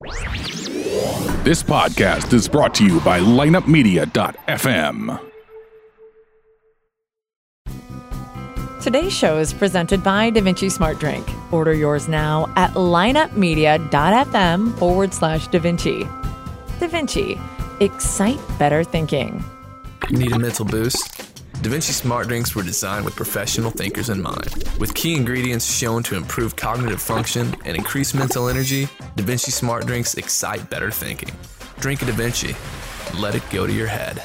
This podcast is brought to you by lineupmedia.fm. Today's show is presented by DaVinci Smart Drink. Order yours now at lineupmedia.fm/DaVinci. DaVinci, excite better thinking. Need a mental boost? DaVinci Smart Drinks were designed with professional thinkers in mind. With key ingredients shown to improve cognitive function and increase mental energy, DaVinci Smart Drinks excite better thinking. Drink a DaVinci. Let it go to your head.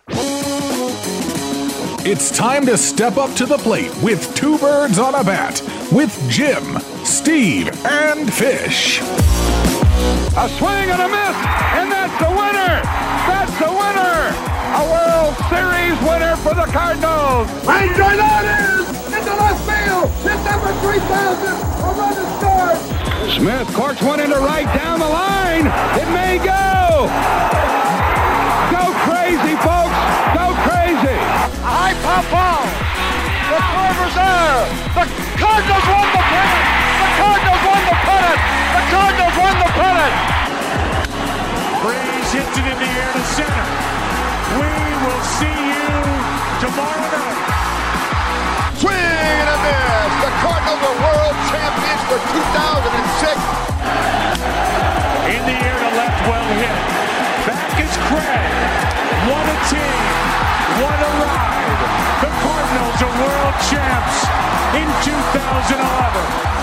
It's time to step up to the plate with two birds on a bat with Jim, Steve, and Fish. A swing and a miss, and that's the winner! That's the winner! A World Series winner for the Cardinals! Ranger that is! Into left field! It's number 3,000! A run is scored! Smith corks one into right down the line! It may go! Go crazy, folks! Go crazy! A high pop ball! The Corvers there! The Cardinals won the pennant! The Cardinals won the pennant! The Cardinals won the pennant! Breeze hits it in the air to center. We will see you tomorrow night. Swing and a miss! The Cardinals are world champions for 2006! In the air to left, well hit. Back is Craig. What a team. What a ride. The Cardinals are world champs in 2011.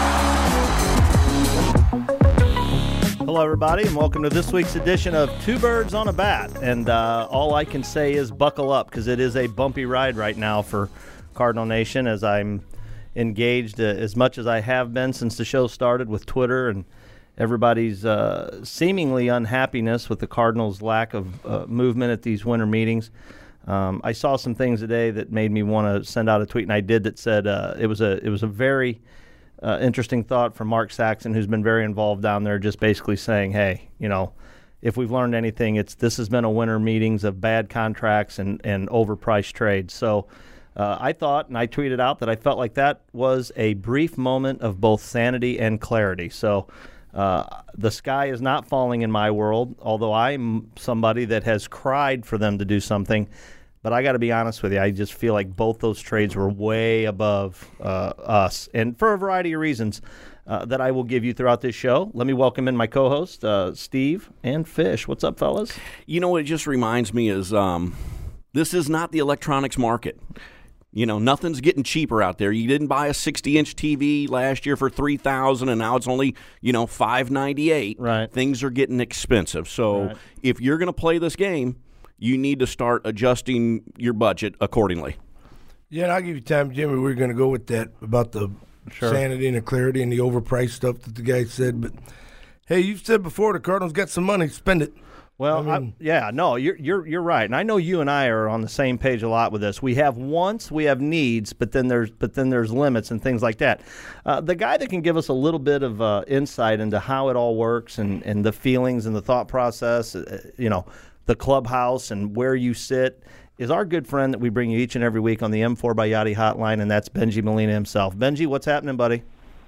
Hello, everybody, and welcome to this week's edition of Two Birds on a Bat. And all I can say is buckle up, because it is a bumpy ride right now for Cardinal Nation, as I'm engaged as much as I have been since the show started with Twitter and everybody's seemingly unhappiness with the Cardinals' lack of movement at these winter meetings. I saw some things today that made me want to send out a tweet, and I did, that said it was a very interesting thought from Mark Saxon, who's been very involved down there, just basically saying, hey, you know, if we've learned anything, this has been a winter meetings of bad contracts and overpriced trades. So I thought, and I tweeted out, that I felt like that was a brief moment of both sanity and clarity. So the sky is not falling in my world, although I'm somebody that has cried for them to do something. But I got to be honest with you, I just feel like both those trades were way above us, and for a variety of reasons that I will give you throughout this show. Let me welcome in my co-host, Steve and Fish. What's up, fellas? You know what it just reminds me is this is not the electronics market. You know, nothing's getting cheaper out there. You didn't buy a 60-inch TV last year for $3,000, and now it's only, $598. Right. Things are getting expensive. So if you're going to play this game, you need to start adjusting your budget accordingly. Yeah, and I'll give you time, Jimmy. We're going to go with that about the sanity and the clarity and the overpriced stuff that the guy said. But, hey, you've said before the Cardinals got some money, spend it. Well, you're right, and I know you and I are on the same page a lot with this. We have wants, we have needs, but then there's limits and things like that. The guy that can give us a little bit of insight into how it all works and the feelings and the thought process, the clubhouse and where you sit, is our good friend that we bring you each and every week on the M4 by Yachty hotline, and that's Benji Molina himself. Benji, what's happening, buddy?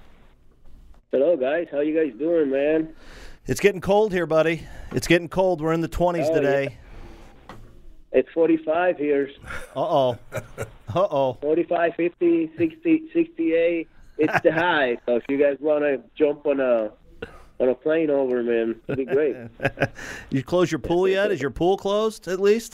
Hello, guys. How you guys doing, man? It's getting cold here, buddy. It's getting cold. We're in the 20s today. Yeah. It's 45 here. Uh-oh. 45, 50, 60, 68. It's the high. So if you guys want to jump on a plane over, man, it'd be great. You close your pool yet? Is your pool closed, at least?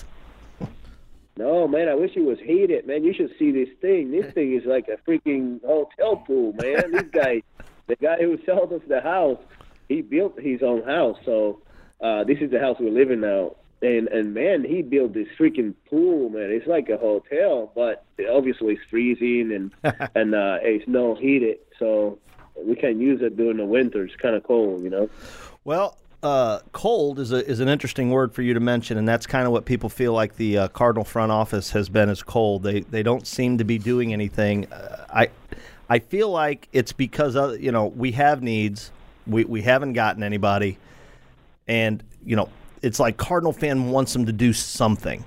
No, man, I wish it was heated, man. You should see this thing. This thing is like a freaking hotel pool, man. This guy, the guy who sold us the house, he built his own house. So this is the house we're living now. And man, he built this freaking pool, man. It's like a hotel, but obviously it's freezing and it's no heated. So we can use it during the winter. It's kind of cold, Well, cold is an interesting word for you to mention, and that's kind of what people feel like the Cardinal front office has been, is cold. They don't seem to be doing anything. I feel like it's because we have needs. We haven't gotten anybody, and it's like Cardinal fan wants them to do something.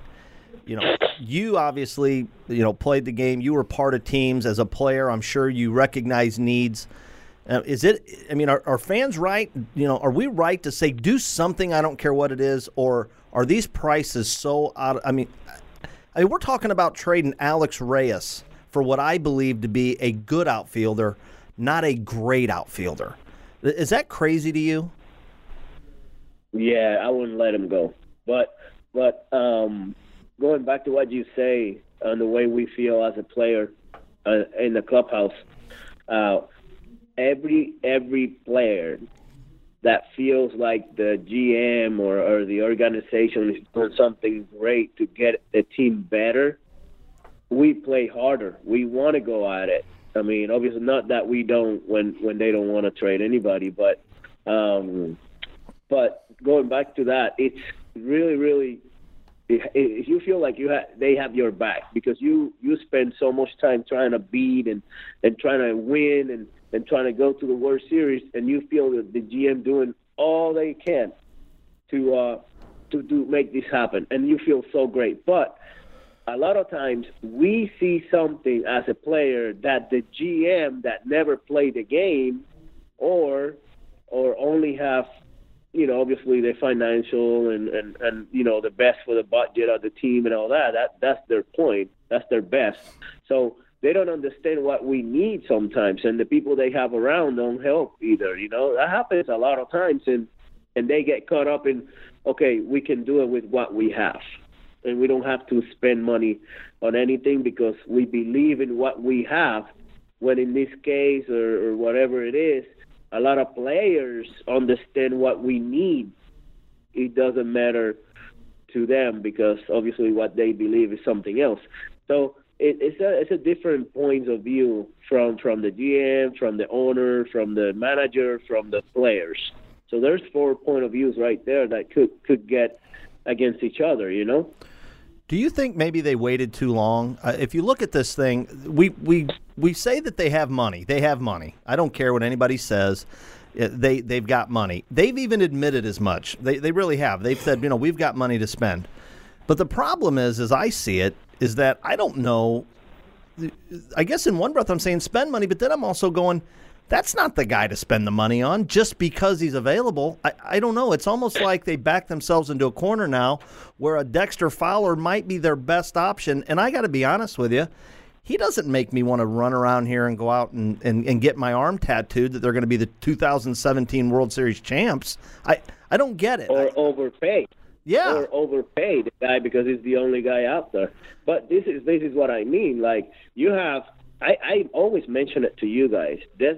You obviously played the game. You were part of teams as a player. I'm sure you recognize needs. Is it? I mean, are fans right? Are we right to say do something? I don't care what it is, or are these prices so out? I mean, we're talking about trading Alex Reyes for what I believe to be a good outfielder, not a great outfielder. Is that crazy to you? Yeah, I wouldn't let him go. But going back to what you say on the way we feel as a player in the clubhouse, every player that feels like the GM or the organization is doing something great to get the team better, we play harder. We want to go at it. I mean, obviously not that we don't when they don't want to trade anybody, but going back to that, it's really, really, if you feel like they have your back because you spend so much time trying to beat and trying to win and trying to go to the World Series, and you feel that the GM doing all they can to make this happen, and you feel so great. But a lot of times we see something as a player that the GM that never played the game or only have, obviously the financial and the best for the budget of the team and all that's their point. That's their best. So they don't understand what we need sometimes, and the people they have around don't help either. That happens a lot of times, and they get caught up in, okay, we can do it with what we have, and we don't have to spend money on anything because we believe in what we have, when in this case or whatever it is, a lot of players understand what we need. It doesn't matter to them because obviously what they believe is something else. So it's a different point of view from the GM, from the owner, from the manager, from the players. So there's 4 point of views right there that could get against each other, Do you think maybe they waited too long? If you look at this thing, we say that they have money. They have money. I don't care what anybody says. They've got money. They've even admitted as much. They really have. They've said, we've got money to spend. But the problem is, as I see it, is that I don't know. I guess in one breath I'm saying spend money, but then I'm also going, that's not the guy to spend the money on just because he's available. I don't know. It's almost like they back themselves into a corner now where a Dexter Fowler might be their best option. And I got to be honest with you, he doesn't make me want to run around here and go out and get my arm tattooed that they're going to be the 2017 World Series champs. I don't get it. Or overpay. Yeah. Or overpay the guy because he's the only guy out there. But this is what I mean. Like, you have – I always mention it to you guys.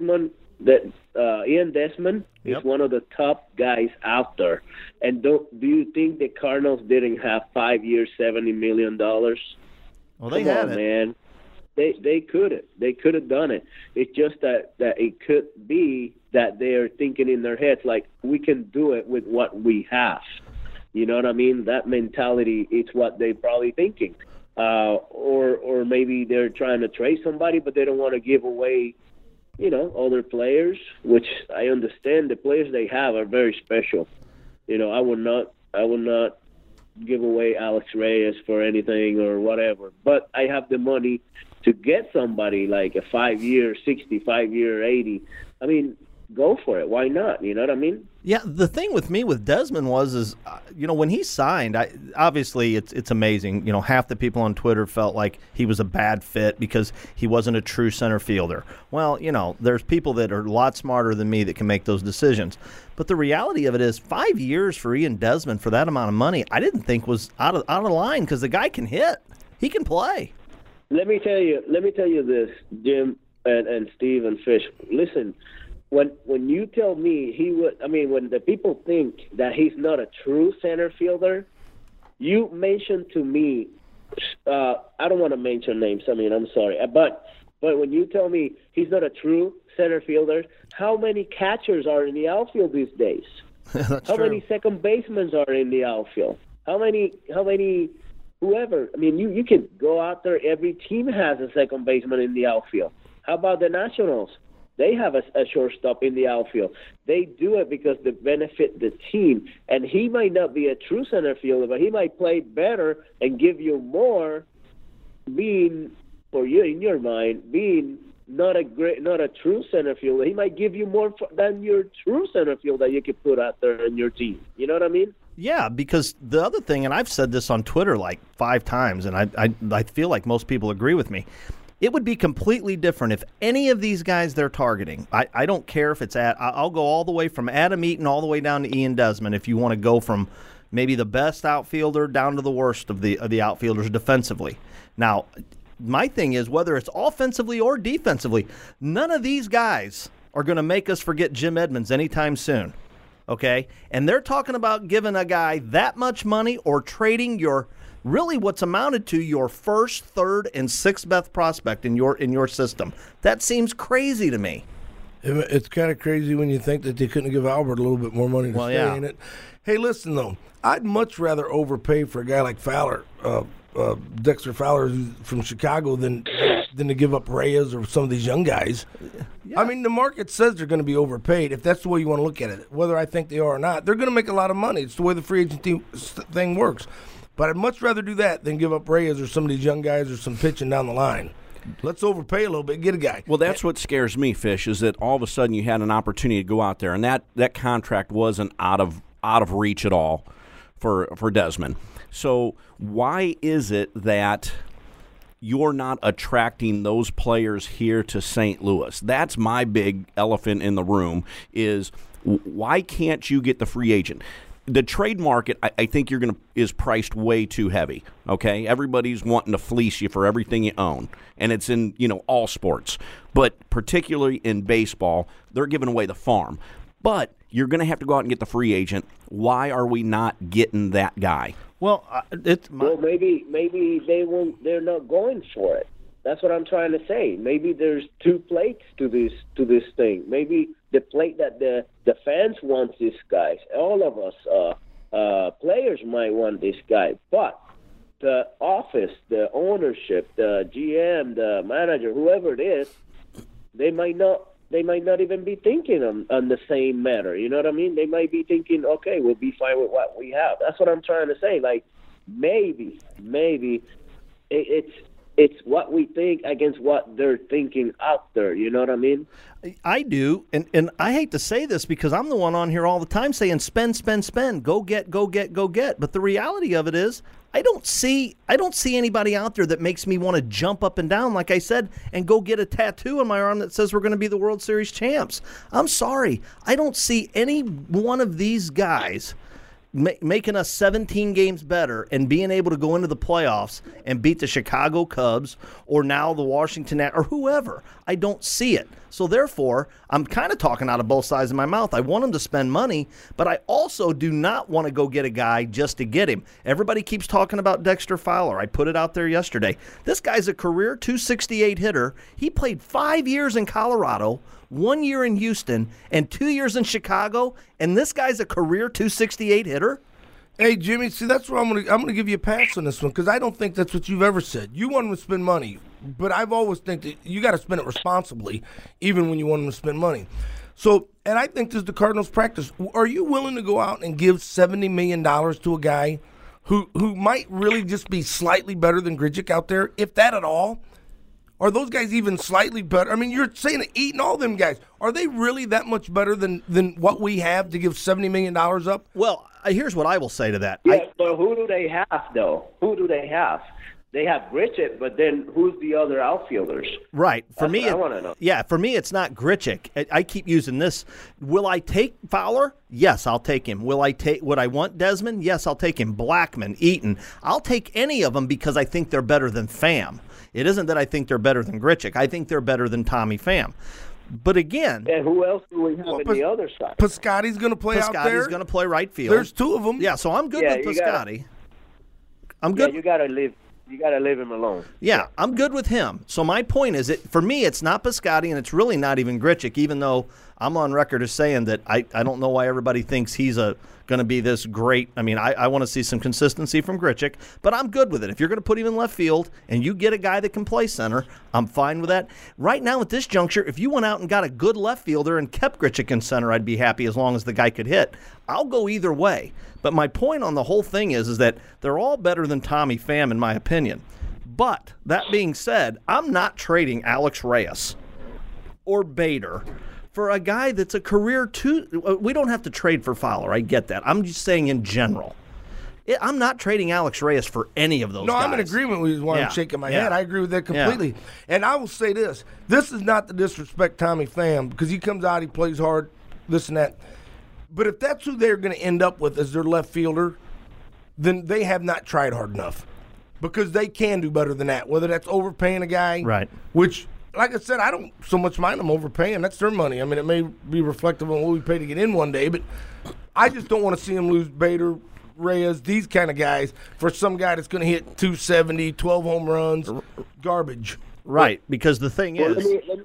Ian Desmond is one of the top guys out there. And do you think the Cardinals didn't have 5 years, $70 million? Well, they had it, man. They could have done it. It's just that it could be that they're thinking in their heads like, we can do it with what we have. You know what I mean? That mentality is what they're probably thinking. Or maybe they're trying to trade somebody, but they don't want to give away, other players, which I understand. The players they have are very special. I would not give away Alex Reyes for anything or whatever. But I have the money to get somebody like a 5-year, 65-year, 80. I mean, go for it. Why not? You know what I mean? Yeah, the thing with me with Desmond was when he signed, obviously it's amazing. Half the people on Twitter felt like he was a bad fit because he wasn't a true center fielder. Well, there's people that are a lot smarter than me that can make those decisions. But the reality of it is 5 years for Ian Desmond for that amount of money, I didn't think was out of line because the guy can hit. He can play. Let me tell you this, Jim and Steve and Fish. Listen, when you tell me when the people think that he's not a true center fielder, you mentioned to me, I don't want to mention names. I'm sorry, but when you tell me he's not a true center fielder, how many catchers are in the outfield these days? How many second basemen are in the outfield? How many? Whoever. You can go out there. Every team has a second baseman in the outfield. How about the Nationals? They have a shortstop in the outfield. They do it because they benefit the team. And he might not be a true center fielder, but he might play better and give you more, being, for you in your mind, being not a true center fielder. He might give you more than your true center fielder that you could put out there in your team. You know what I mean? Yeah, because the other thing, and I've said this on Twitter like 5 times, and I feel like most people agree with me, it would be completely different if any of these guys they're targeting, I don't care if it's I'll go all the way from Adam Eaton all the way down to Ian Desmond if you want to go from maybe the best outfielder down to the worst of the outfielders defensively. Now, my thing is, whether it's offensively or defensively, none of these guys are going to make us forget Jim Edmonds anytime soon, okay? And they're talking about giving a guy that much money or trading your really what's amounted to your first, third, and sixth best prospect in your system. That seems crazy to me. It's kind of crazy when you think that they couldn't give Albert a little bit more money to stay in it. Hey, listen, though, I'd much rather overpay for a guy like Fowler, Dexter Fowler from Chicago than to give up Reyes or some of these young guys. Yeah. I mean, the market says they're going to be overpaid, if that's the way you want to look at it. Whether I think they are or not, they're going to make a lot of money. It's the way the free agent thing works. But I'd much rather do that than give up Reyes or some of these young guys or some pitching down the line. Let's overpay a little bit, get a guy. Well, that's what scares me, Fish, is that all of a sudden you had an opportunity to go out there, and that contract wasn't out of reach at all for Desmond. So why is it that you're not attracting those players here to St. Louis? That's my big elephant in the room is why can't you get the free agent? The trade market, I think is priced way too heavy. Okay, everybody's wanting to fleece you for everything you own, and it's in all sports, but particularly in baseball, they're giving away the farm. But you're going to have to go out and get the free agent. Why are we not getting that guy? Well, maybe they won't. They're not going for it. That's what I'm trying to say. Maybe there's 2 plates to this thing. Maybe the plate that the fans want this guy. All of us players might want this guy, but the office, the ownership, the GM, the manager, whoever it is, they might not even be thinking on the same matter. You know what I mean? They might be thinking, okay, we'll be fine with what we have. That's what I'm trying to say. Like maybe it's what we think against what they're thinking out there. You know what I mean? I do, and I hate to say this because I'm the one on here all the time saying spend, spend, spend, go get. But the reality of it is I don't see anybody out there that makes me want to jump up and down, like I said, and go get a tattoo on my arm that says we're going to be the World Series champs. I'm sorry. I don't see any one of these guys making us 17 games better and being able to go into the playoffs and beat the Chicago Cubs or now the Washington or whoever. I don't see it. So therefore, I'm kind of talking out of both sides of my mouth. I want them to spend money, but I also do not want to go get a guy just to get him. Everybody keeps talking about Dexter Fowler. I put it out there yesterday. This guy's a career .268 hitter. He played 5 years in Colorado, 1 year in Houston, and 2 years in Chicago, and this guy's a career .268 hitter? Hey, Jimmy, see, that's where I'm gonna give you a pass on this one because I don't think that's what you've ever said. You want them to spend money, but I've always think that you got to spend it responsibly, even when you want them to spend money. So, and I think this is the Cardinals' practice. Are you willing to go out and give $70 million to a guy who might really just be slightly better than Grichuk out there, if that at all? Are those guys even slightly better? I mean, you're saying Eaton, all them guys. Are they really that much better than what we have to give $70 million up? Well, here's what I will say to that. Yeah, but who do they have, though? Who do they have? They have Grichuk, but then who's the other outfielders? Right. I want to know. Yeah, for me, it's not Grichuk. I keep using this. Will I take Fowler? Yes, I'll take him. Would I want Desmond? Yes, I'll take him. Blackman, Eaton. I'll take any of them because I think they're better than Pham. It isn't that I think they're better than Grichuk. I think they're better than Tommy Pham. But again, and who else do we have on the other side? Piscotty's going to play out there. Piscotty's going to play right field. There's 2 of them. Yeah, so I'm good with Piscotty. I'm good. Yeah, you got to leave him alone. Yeah, I'm good with him. So my point is, for me, it's not Piscotty, and it's really not even Grichuk, even though I'm on record as saying that I don't know why everybody thinks he's going to be this great. I mean, I want to see some consistency from Grichuk, but I'm good with it. If you're going to put him in left field and you get a guy that can play center, I'm fine with that. Right now at this juncture, if you went out and got a good left fielder and kept Grichuk in center, I'd be happy as long as the guy could hit. I'll go either way. But my point on the whole thing is that they're all better than Tommy Pham, in my opinion. But that being said, I'm not trading Alex Reyes. or Bader for a guy that's a career two. We don't have to trade for Fowler. I get that. I'm just saying in general. I'm not trading Alex Reyes for any of those guys. No, I'm in agreement with you while I'm shaking my head. I agree with that completely. Yeah. And I will say this. This is not to disrespect Tommy Pham because he comes out, he plays hard, this and that. But if that's who they're going to end up with as their left fielder, then they have not tried hard enough because they can do better than that, whether that's overpaying a guy. Right. Which, like I said, I don't so much mind them overpaying. That's their money. I mean, it may be reflective on what we pay to get in one day, but I just don't want to see them lose Bader, Reyes, these kind of guys for some guy that's going to hit 270, 12 home runs, garbage. Right, because the thing is...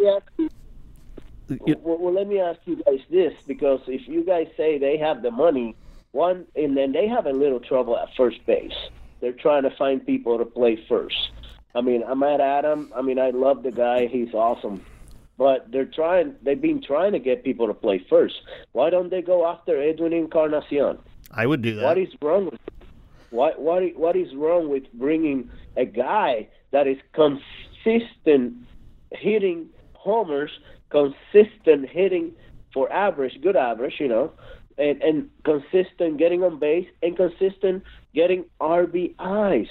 Let me ask you guys this, because if you guys say they have the money, and then they have a little trouble at first base. They're trying to find people to play first. I mean, I'm at Adam. I mean, I love the guy. He's awesome. But they've been trying to get people to play first. Why don't they go after Edwin Encarnacion? I would do that. What is wrong with what is wrong with bringing a guy that is consistent hitting homers, consistent hitting for average, good average, and consistent getting on base and consistent getting RBIs?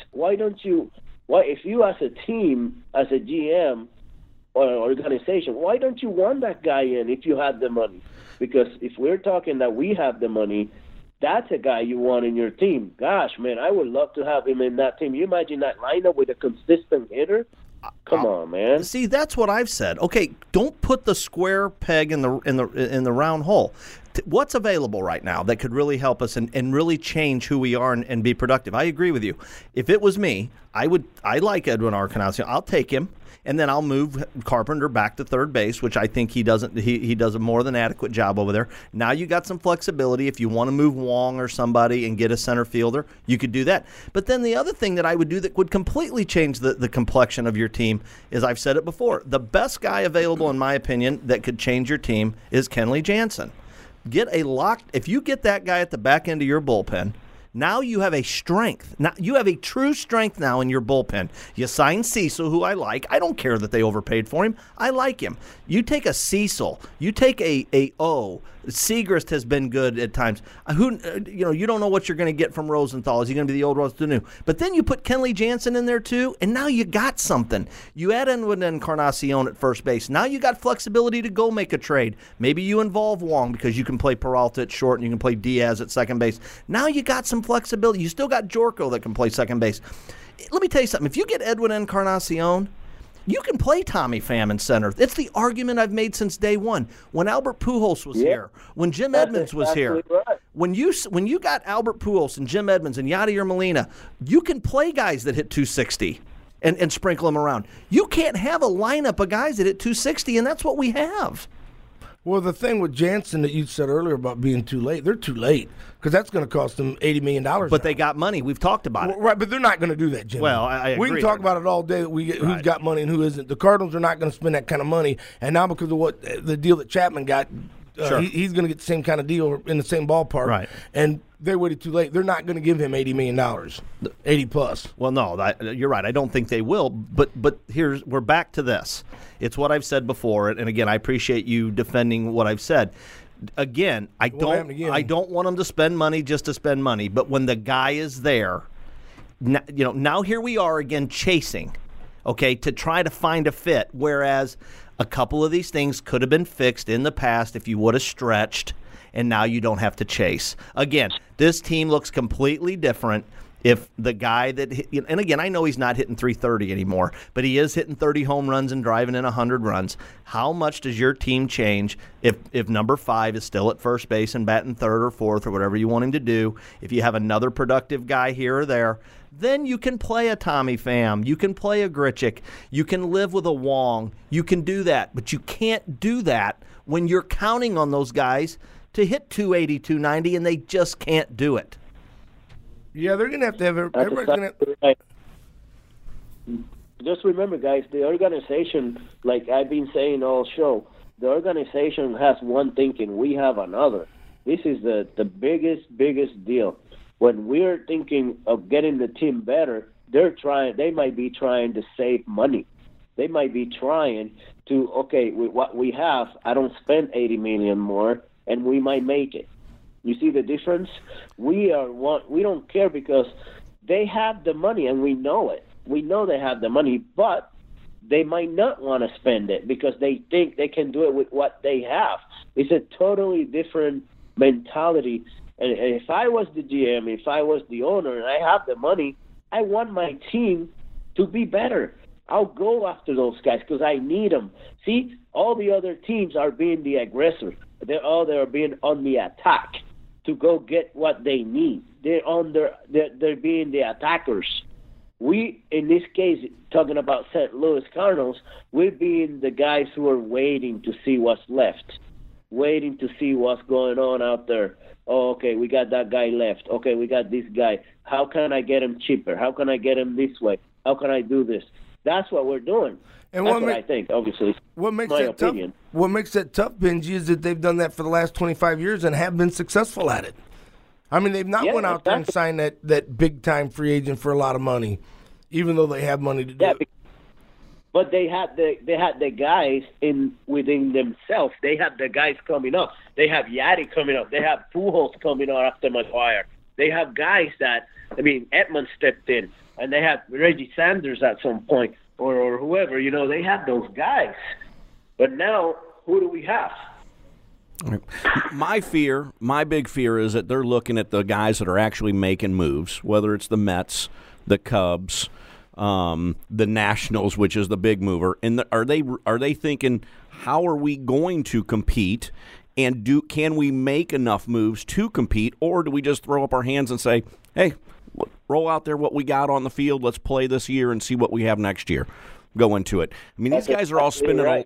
If you as a team, as a GM or organization, why don't you want that guy in if you have the money? Because if we're talking that we have the money, that's a guy you want in your team. Gosh, man, I would love to have him in that team. You imagine that lineup with a consistent hitter? Come on, man. See, that's what I've said. Okay, don't put the square peg in the round hole. What's available right now that could really help us and really change who we are and be productive? I agree with you. If it was me, I like Edwin Encarnacion. I'll take him. And then I'll move Carpenter back to third base, which I think he does a more than adequate job over there. Now you got some flexibility. If you want to move Wong or somebody and get a center fielder, you could do that. But then the other thing that I would do that would completely change the complexion of your team is, I've said it before, the best guy available, in my opinion, that could change your team is Kenley Jansen. If you get that guy at the back end of your bullpen, now you have a strength. Now you have a true strength now in your bullpen. You sign Cecil, who I like. I don't care that they overpaid for him. I like him. You take a Cecil. You take a O. Segrist has been good at times. You don't know what you're going to get from Rosenthal. Is he going to be the old Rosenthal new? But then you put Kenley Jansen in there too, and now you got something. You add Edwin Encarnacion at first base. Now you got flexibility to go make a trade. Maybe you involve Wong because you can play Peralta at short and you can play Diaz at second base. Now you got some flexibility. You still got Jorko that can play second base. Let me tell you something. If you get Edwin Encarnacion, you can play Tommy Pham in center. It's the argument I've made since day one. When Albert Pujols was here, when Jim Edmonds was here, right. when you got Albert Pujols and Jim Edmonds and Yadier Molina, you can play guys that hit 260 and sprinkle them around. You can't have a lineup of guys that hit 260, and that's what we have. Well, the thing with Jansen that you said earlier about being too late, they're too late because that's going to cost them $80 million. But they got money. We've talked about it. Right, but they're not going to do that, Jim. Well, I agree. We can talk about it all day. Who's got money and who isn't. The Cardinals are not going to spend that kind of money. And now because of what the deal that Chapman got, Sure. He's going to get the same kind of deal in the same ballpark. Right. And they waited too late. They're not going to give him $80 million, 80 plus. Well, no, you're right. I don't think they will. But we're back to this. It's what I've said before, and again, I appreciate you defending what I've said. Again, I don't want them to spend money just to spend money. But when the guy is there, now here we are again chasing, okay, to try to find a fit. Whereas a couple of these things could have been fixed in the past if you would have stretched, and now you don't have to chase. Again, this team looks completely different if the guy that and again, I know he's not hitting 330 anymore, but he is hitting 30 home runs and driving in 100 runs. How much does your team change if number 5 is still at first base and batting third or fourth or whatever you want him to do? If you have another productive guy here or there, then you can play a Tommy Pham. You can play a Grichuk. You can live with a Wong. You can do that. But you can't do that when you're counting on those guys to hit 280, 290, and they just can't do it. Yeah, they're going to have everybody's going to. Just remember, guys, the organization, like I've been saying all show, the organization has one thinking, we have another. This is the biggest deal. When we're thinking of getting the team better, they might be trying to save money. They might be trying to, okay, with what we have, I don't spend $80 million more, and we might make it. You see the difference? We don't care because they have the money, and we know it. We know they have the money, but they might not want to spend it because they think they can do it with what they have. It's a totally different mentality. And if I was the GM, if I was the owner, and I have the money, I want my team to be better. I'll go after those guys because I need them. See, all the other teams are being the aggressor. They're being on the attack to go get what they need. They're being the attackers. We, in this case, talking about St. Louis Cardinals, we're being the guys who are waiting to see what's left, waiting to see what's going on out there. Oh, okay, we got that guy left. Okay, we got this guy. How can I get him cheaper? How can I get him this way? How can I do this? That's what we're doing. And that's what I think, obviously. What makes that tough, Benji, is that they've done that for the last 25 years and have been successful at it. I mean, they've not went out there and signed that big-time free agent for a lot of money, even though they have money to do it. But they had the guys within themselves. They have the guys coming up. They have Yadi coming up. They have Pujols coming up after McGuire. They have guys that, Edman stepped in, and they have Reggie Sanders at some point, or whoever. They have those guys. But now, who do we have? My big fear is that they're looking at the guys that are actually making moves, whether it's the Mets, the Cubs, the Nationals, which is the big mover. And are they thinking, how are we going to compete, and can we make enough moves to compete, or do we just throw up our hands and say, hey, roll out there what we got on the field, let's play this year and see what we have next year, go into it. These guys are all spending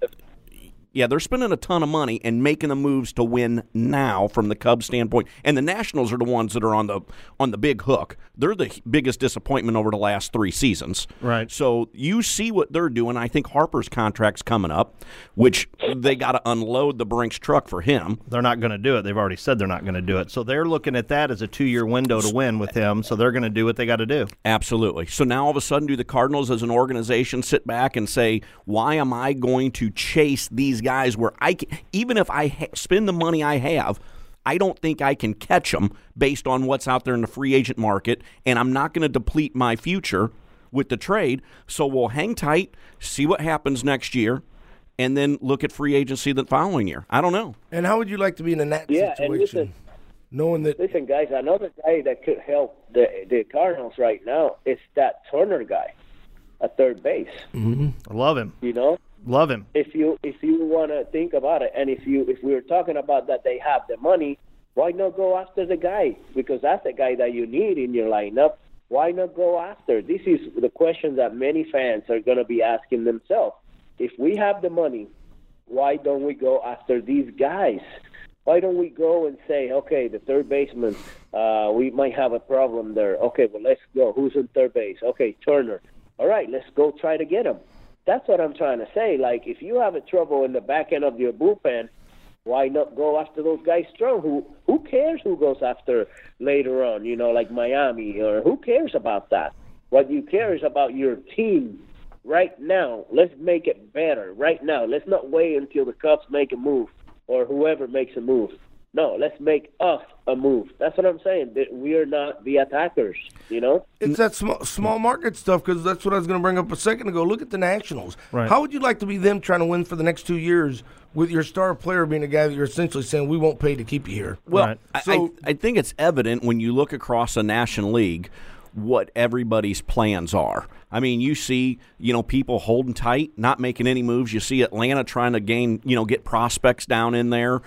they're spending a ton of money and making the moves to win now from the Cubs standpoint. And the Nationals are the ones that are on the big hook. They're the biggest disappointment over the last 3 seasons. Right. So you see what they're doing. I think Harper's contract's coming up, which they got to unload the Brinks truck for him. They're not going to do it. They've already said they're not going to do it. So they're looking at that as a 2-year window to win with him. So they're going to do what they got to do. Absolutely. So now all of a sudden, do the Cardinals as an organization sit back and say, why am I going to chase these guys where even if I spend the money I have, I don't think I can catch them based on what's out there in the free agent market, and I'm not going to deplete my future with the trade. So we'll hang tight, see what happens next year, and then look at free agency the following year. I don't know. And how would you like to be in that situation? Knowing that. Listen, guys, another guy that could help the Cardinals right now is that Turner guy at third base. Mm-hmm. I love him. Love him. If you want to think about it, and if we were talking about that they have the money, why not go after the guy? Because that's the guy that you need in your lineup. Why not go after? This is the question that many fans are going to be asking themselves. If we have the money, why don't we go after these guys? Why don't we go and say, okay, the third baseman, we might have a problem there. Okay, well, let's go. Who's in third base? Okay, Turner. All right, let's go try to get him. That's what I'm trying to say. Like, if you have a trouble in the back end of your bullpen, why not go after those guys strong? Who cares who goes after later on, like Miami, or who cares about that? What you care is about your team right now. Let's make it better right now. Let's not wait until the Cubs make a move or whoever makes a move. No, let's make us a move. That's what I'm saying. We are not the attackers, It's that small market stuff, because that's what I was going to bring up a second ago. Look at the Nationals. Right. How would you like to be them trying to win for the next 2 years with your star player being a guy that you're essentially saying, we won't pay to keep you here? Well, right. I think it's evident when you look across the National League what everybody's plans are. You see, people holding tight, not making any moves. You see Atlanta trying to get prospects down in there.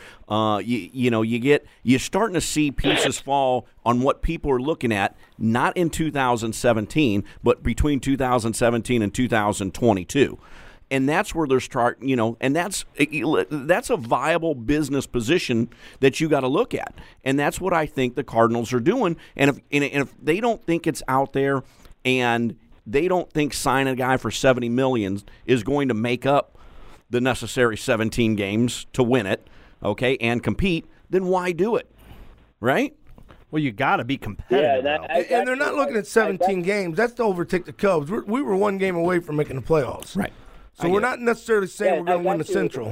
You're starting to see pieces fall on what people are looking at, not in 2017, but between 2017 and 2022. And that's where they're starting, and that's a viable business position that you got to look at. And that's what I think the Cardinals are doing. And if they don't think it's out there, and they don't think signing a guy for $70 million is going to make up the necessary 17 games to win it, okay, and compete, then why do it, right? Well, you got to be competitive. And they're not looking at 17 games. That's to overtake the Cubs. We were one game away from making the playoffs. Right. So we're not necessarily saying we're going to win the Central.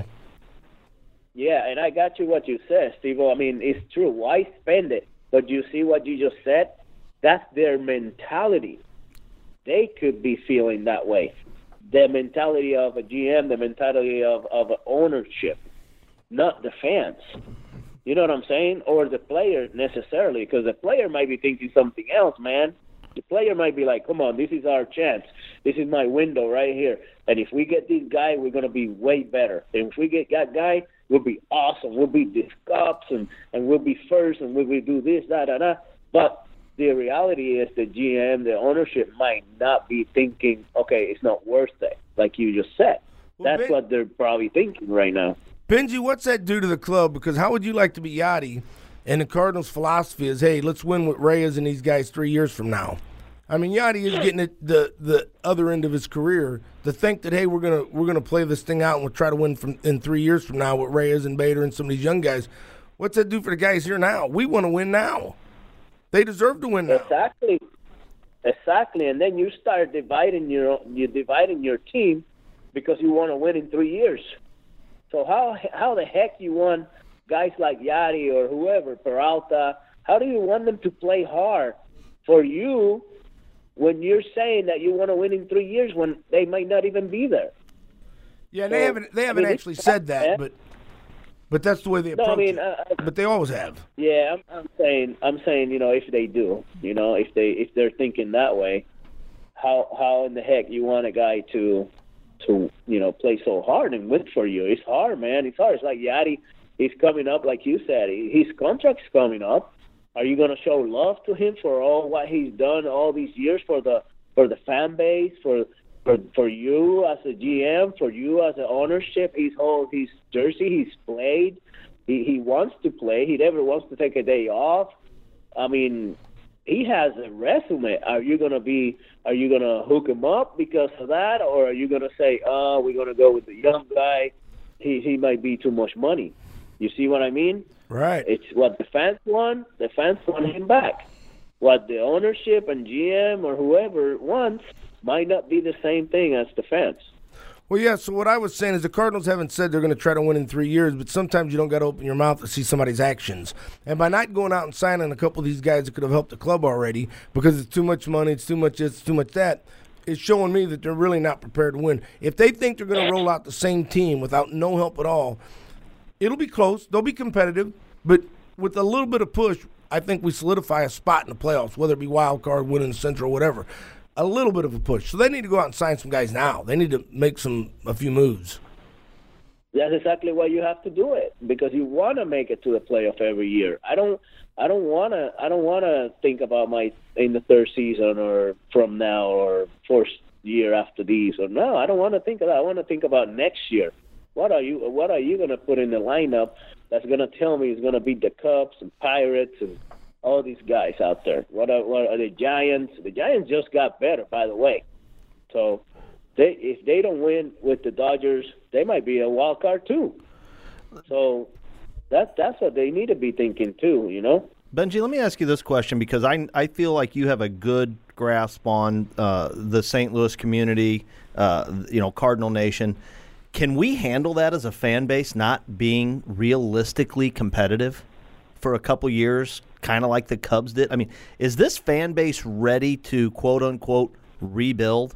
Yeah, and I got you what you said, Steve. I mean, it's true. Why spend it? But you see what you just said? That's their mentality. They could be feeling that way. The mentality of a GM, the mentality of ownership, not the fans. You know what I'm saying? Or the player necessarily, because the player might be thinking something else, man. The player might be like, come on, this is our chance. This is my window right here. And if we get this guy, we're going to be way better. And if we get that guy, we'll be awesome. We'll be the Cups, and we'll be first, and we'll do this, that. But the reality is the GM, the ownership might not be thinking, okay, it's not worth it, like you just said. Well, that's what they're probably thinking right now. Benji, what's that do to the club? Because how would you like to be Yachty? And the Cardinals' philosophy is, hey, let's win with Reyes and these guys 3 years from now. I mean, Yachty is getting at the other end of his career. To think that, hey, we're gonna play this thing out and we'll try to win in 3 years from now with Reyes and Bader and some of these young guys. What's that do for the guys here now? We want to win now. They deserve to win now. Exactly. And then you start dividing your team because you want to win in 3 years. So how the heck you want guys like Yachty or whoever, Peralta, how do you want them to play hard for you when you're saying that you want to win in 3 years when they might not even be there? Yeah, they haven't actually said that, but that's the way they approach it. But they always have. Yeah, I'm saying, if they do, if they're thinking that way, how in the heck you want a guy to play so hard and win for you? It's hard, man. It's hard. It's like Yachty, he's coming up, like you said. His contract's coming up. Are you going to show love to him for all what he's done all these years for the fan base, for you as a GM, for you as an ownership? His jersey, he's played. He wants to play. He never wants to take a day off. I mean, he has a resume. Are you gonna hook him up because of that, or are you gonna say, oh, we're gonna go with the young guy? He might be too much money. You see what I mean? Right. It's what the fans want. The fans want him back. What the ownership and GM or whoever wants might not be the same thing as the fans. Well, yeah, so what I was saying is the Cardinals haven't said they're going to try to win in 3 years, but sometimes you don't got to open your mouth to see somebody's actions. And by not going out and signing a couple of these guys that could have helped the club already because it's too much money, it's too much this, it's too much that, it's showing me that they're really not prepared to win. If they think they're going to roll out the same team without no help at all, it'll be close. They'll be competitive, but with a little bit of push, I think we solidify a spot in the playoffs, whether it be wild card, winning the Central, whatever. A little bit of a push. So they need to go out and sign some guys now. They need to make a few moves. That's exactly why you have to do it, because you want to make it to the playoff every year. I don't want to think about in the third season or from now or fourth year after these. Or no, I don't want to think of that. I want to think about next year. What are you going to put in the lineup that's going to tell me it's going to beat the Cubs and Pirates and all these guys out there? What are the Giants? The Giants just got better, by the way. So if they don't win with the Dodgers, they might be a wild card too. So that's what they need to be thinking too, Benji, let me ask you this question, because I feel like you have a good grasp on the St. Louis community, Cardinal Nation. Can we handle that as a fan base not being realistically competitive for a couple years, kind of like the Cubs did? I mean, is this fan base ready to, quote-unquote, rebuild?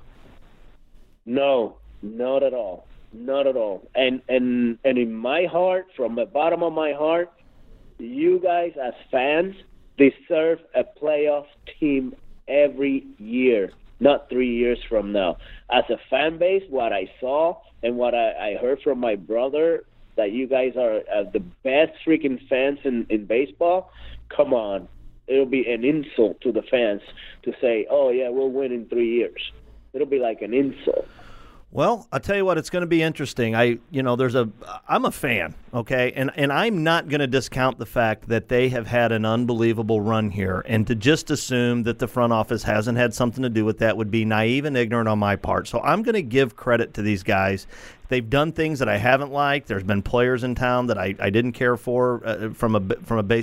No, not at all. Not at all. And in my heart, from the bottom of my heart, you guys as fans deserve a playoff team every year, not 3 years from now. As a fan base, what I saw and what I heard from my brother, that you guys are the best freaking fans in baseball, come on. It'll be an insult to the fans to say, oh, yeah, we'll win in 3 years. It'll be like an insult. Well, I'll tell you what, it's going to be interesting. I'm a fan, okay, and I'm not going to discount the fact that they have had an unbelievable run here, and to just assume that the front office hasn't had something to do with that would be naive and ignorant on my part. So I'm going to give credit to these guys. They've done things that I haven't liked. There's been players in town that I didn't care for from a baseball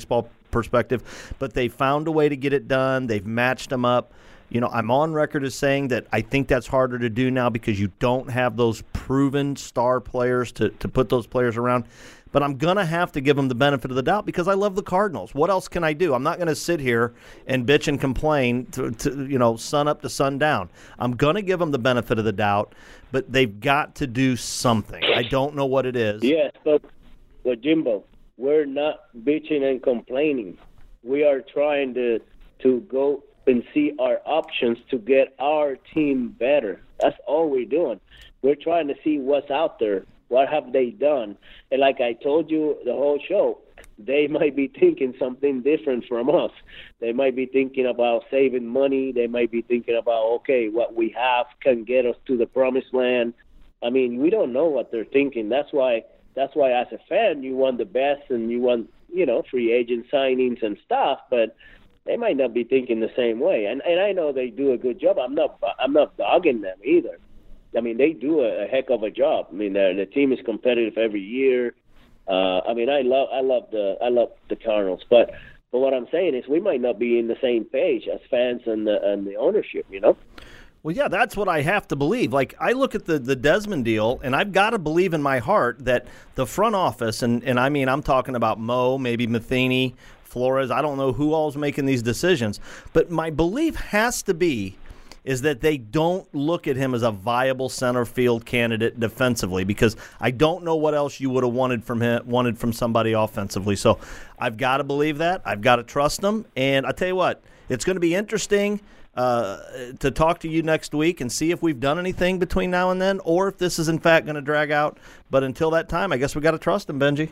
perspective, but they found a way to get it done. They've matched them up. You know, I'm on record as saying that I think that's harder to do now because you don't have those proven star players to put those players around. But I'm going to have to give them the benefit of the doubt because I love the Cardinals. What else can I do? I'm not going to sit here and bitch and complain to sun up to sundown. I'm going to give them the benefit of the doubt, but they've got to do something. I don't know what it is. Yes, but Jimbo, we're not bitching and complaining. We are trying to go and see our options to get our team better. That's all we're doing. We're trying to see what's out there. What have they done? And like I told you the whole show, they might be thinking something different from us. They might be thinking about saving money. They might be thinking about, okay, what we have can get us to the promised land. I mean, we don't know what they're thinking. That's why as a fan, you want the best and you want, free agent signings and stuff, but they might not be thinking the same way. And I know they do a good job. I'm not dogging them either. I mean, they do a heck of a job. I mean, the team is competitive every year. I love the Cardinals, but what I'm saying is we might not be in the same page as fans and the ownership. Well, yeah, that's what I have to believe. Like, I look at the Desmond deal, and I've got to believe in my heart that the front office, and I mean, I'm talking about Mo, maybe Matheny, Flores. I don't know who all's making these decisions, but my belief has to be is that they don't look at him as a viable center field candidate defensively, because I don't know what else you would have wanted from somebody offensively. So I've got to believe that. I've got to trust them. And I tell you what, it's going to be interesting to talk to you next week and see if we've done anything between now and then, or if this is in fact going to drag out. But until that time, I guess we got to trust them, Benji.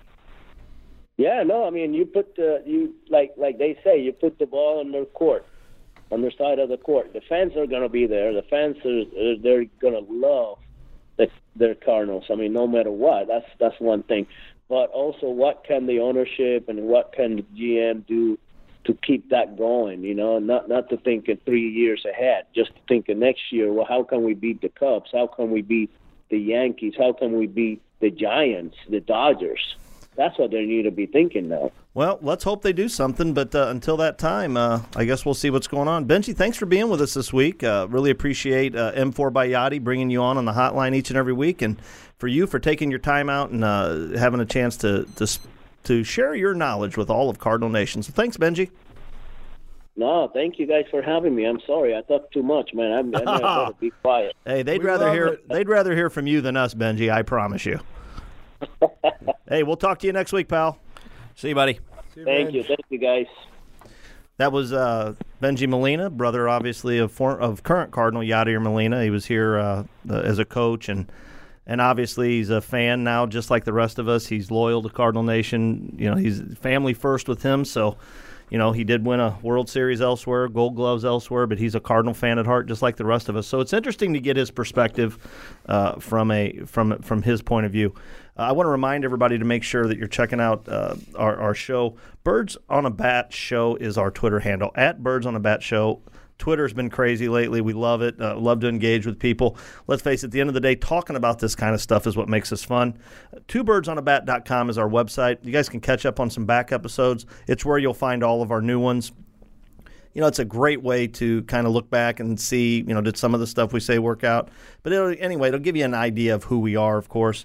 Yeah, no, I mean, you put like they say, you put the ball on their court. On their side of the court, the fans are going to be there. The fans they're going to love their Cardinals. I mean, no matter what, that's one thing. But also, what can the ownership and what can the GM do to keep that going? Not to think in 3 years ahead, just to think of next year. Well, how can we beat the Cubs? How can we beat the Yankees? How can we beat the Giants, the Dodgers? That's what they need to be thinking now. Well, let's hope they do something, but until that time, I guess we'll see what's going on. Benji, thanks for being with us this week. Really appreciate M4 by Yachty bringing you on the hotline each and every week, and for you for taking your time out and having a chance to share your knowledge with all of Cardinal Nation. So thanks, Benji. No, thank you guys for having me. I'm sorry, I talked too much, man. I'm going to be quiet. Hey, they'd rather hear from you than us, Benji. I promise you. Hey, we'll talk to you next week, pal. See you, buddy. Thank you, guys. That was Benji Molina, brother, obviously, of current Cardinal Yadier Molina. He was here as a coach, and obviously he's a fan now, just like the rest of us. He's loyal to Cardinal Nation. He's family first with him, so he did win a World Series elsewhere, Gold Gloves elsewhere, but he's a Cardinal fan at heart, just like the rest of us. So it's interesting to get his perspective from his point of view. I want to remind everybody to make sure that you're checking out our show. Birds on a Bat Show is our Twitter handle, at Birds on a Bat Show. Twitter's been crazy lately. We love it. Love to engage with people. Let's face it, at the end of the day, talking about this kind of stuff is what makes us fun. TwoBirdsOnABat.com is our website. You guys can catch up on some back episodes. It's where you'll find all of our new ones. It's a great way to kind of look back and see, did some of the stuff we say work out. But it'll give you an idea of who we are, of course.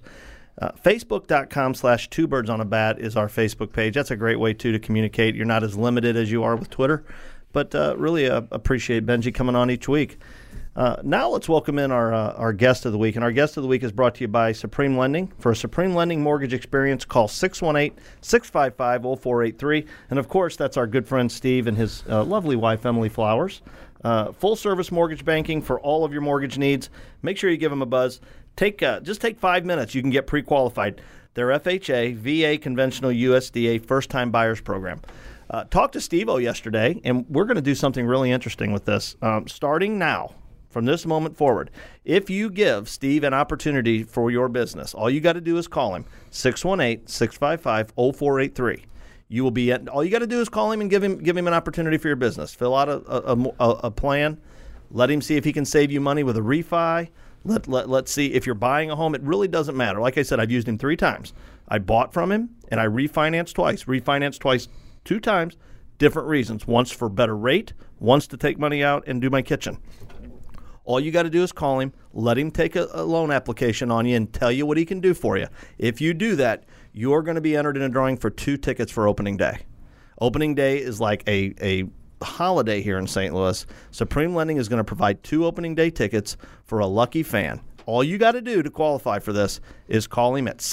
Facebook.com/TwoBirdsOnABat is our Facebook page. That's a great way, too, to communicate. You're not as limited as you are with Twitter. But really appreciate Benji coming on each week. Now let's welcome in our guest of the week. And our guest of the week is brought to you by Supreme Lending. For a Supreme Lending mortgage experience, call 618-655-0483. And, of course, that's our good friend Steve and his lovely wife, Emily Flowers. Full-service mortgage banking for all of your mortgage needs. Make sure you give them a buzz. Just take 5 minutes. You can get pre-qualified. Their FHA, VA, conventional USDA first-time buyers program. Talked to Steve-O yesterday, and we're going to do something really interesting with this. Starting now, from this moment forward, if you give Steve an opportunity for your business, all you got to do is call him, 618-655-0483. You will be all you got to do is call him and give him an opportunity for your business. Fill out a plan. Let him see if he can save you money with a refi. Let's see if you're buying a home. It really doesn't matter. Like I said, I've used him 3 times. I bought from him, and I refinanced twice. 2 times, different reasons. Once for better rate, once to take money out and do my kitchen. All you got to do is call him, let him take a loan application on you and tell you what he can do for you. If you do that, you're going to be entered in a drawing for 2 tickets for opening day. Opening day is like a holiday here in St. Louis. Supreme Lending is going to provide 2 opening day tickets for a lucky fan. All you got to do to qualify for this is call him at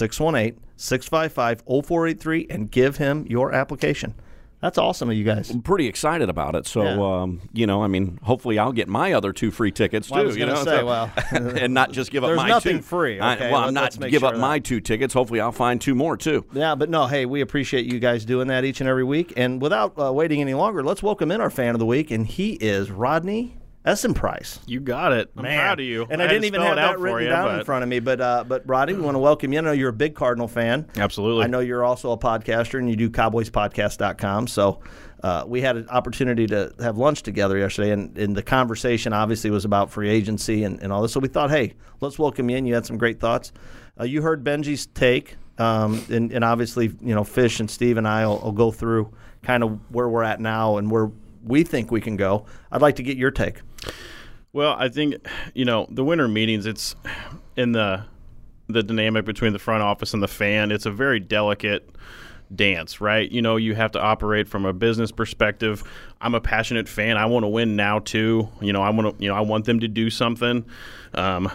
618-655-0483 and give him your application. That's awesome of you guys. I'm pretty excited about it. So, hopefully I'll get my other 2 free tickets, too. I was going to say, and not just give up my 2. There's nothing free. Okay? I'm not give up my 2 tickets. Hopefully I'll find 2 more, too. Yeah, but no, hey, we appreciate you guys doing that each and every week. And without waiting any longer, let's welcome in our fan of the week, and he is Rodney Essenprice. You got it. I'm proud of you. And I didn't even have that written down in front of me. But Rodney, we want to welcome you. I know you're a big Cardinal fan. Absolutely. I know you're also a podcaster, and you do CowboysPodcast.com. So we had an opportunity to have lunch together yesterday, and the conversation obviously was about free agency and all this. So we thought, hey, let's welcome you in. You had some great thoughts. You heard Benji's take, and obviously, Fish and Steve and I will go through kind of where we're at now and where we think we can go. I'd like to get your take. Well, I think, the winter meetings, it's in the dynamic between the front office and the fan. It's a very delicate dance, right? You have to operate from a business perspective. I'm a passionate fan. I want to win now too. I want them to do something. So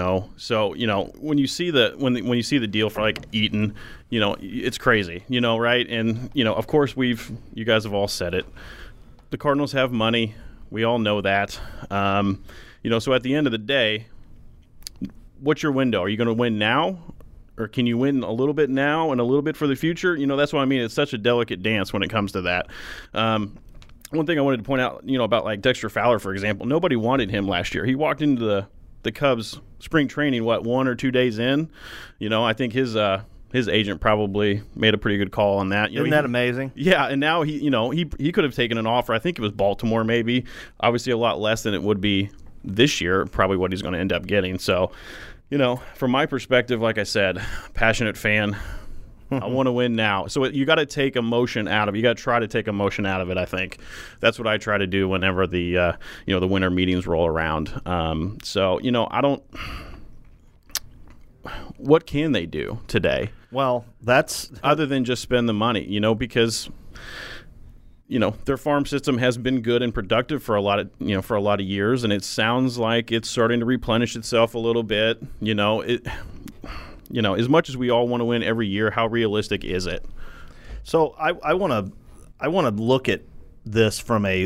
when you see when you see the deal for like Eaton, it's crazy, right? And of course you guys have all said it. The Cardinals have money. We all know that. So at the end of the day, what's your window? Are you going to win now? Or can you win a little bit now and a little bit for the future? That's what I mean. It's such a delicate dance when it comes to that. One thing I wanted to point out, about like Dexter Fowler, for example, nobody wanted him last year. He walked into the Cubs spring training, 1 or 2 days in? I think his agent probably made a pretty good call on that. Isn't that amazing? Yeah, and now he could have taken an offer. I think it was Baltimore, maybe. Obviously, a lot less than it would be this year. Probably what he's going to end up getting. So, from my perspective, like I said, passionate fan. I want to win now. So you got to take emotion out of it. You got to try to take emotion out of it. I think that's what I try to do whenever the the winter meetings roll around. I don't. What can they do today? Well, that's other than just spend the money, because their farm system has been good and productive for a lot of years, and it sounds like it's starting to replenish itself a little bit. As much as we all want to win every year, how realistic is it? So I want to look at this from a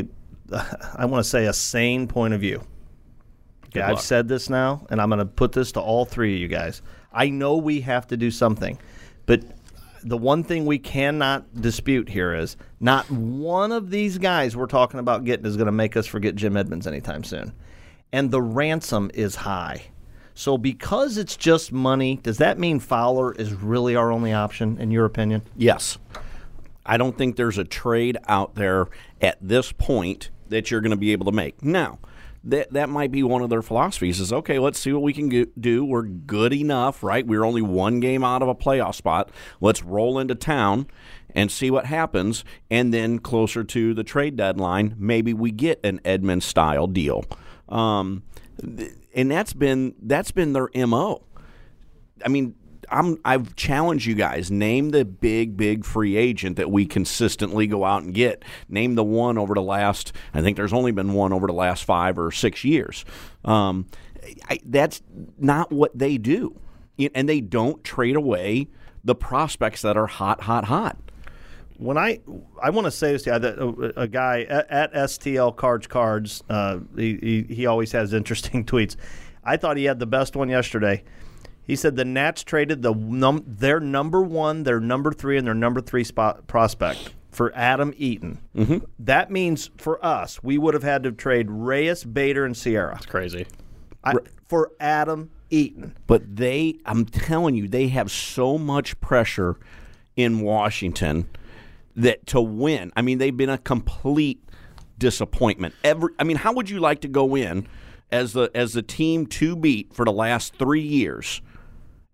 sane point of view. Okay, I've said this now, and I'm going to put this to all 3 of you guys. I know we have to do something, but the one thing we cannot dispute here is not one of these guys we're talking about getting is going to make us forget Jim Edmonds anytime soon. And the ransom is high. So because it's just money, does that mean Fowler is really our only option, in your opinion? Yes. I don't think there's a trade out there at this point that you're going to be able to make. Now, that might be one of their philosophies is, okay, let's see what we can do. We're good enough, right? We're only 1 game out of a playoff spot. Let's roll into town and see what happens. And then closer to the trade deadline, maybe we get an Edmonds-style deal. And that's been their MO. I mean, I've challenged you guys. Name the big free agent that we consistently go out and get. Name the one over the last. I think there's only been one over the last 5 or 6 years. That's not what they do, and they don't trade away the prospects that are hot. When I want to say this to you, that a guy at STL Cards, he always has interesting tweets. I thought he had the best one yesterday. He said the Nats traded their number 1, their number 3, and their number 3 spot prospect for Adam Eaton. Mm-hmm. That means for us, we would have had to trade Reyes, Bader, and Sierra. That's crazy. For Adam Eaton. But I'm telling you, they have so much pressure in Washington that to win. I mean, they've been a complete disappointment. How would you like to go in as the team to beat for the last 3 years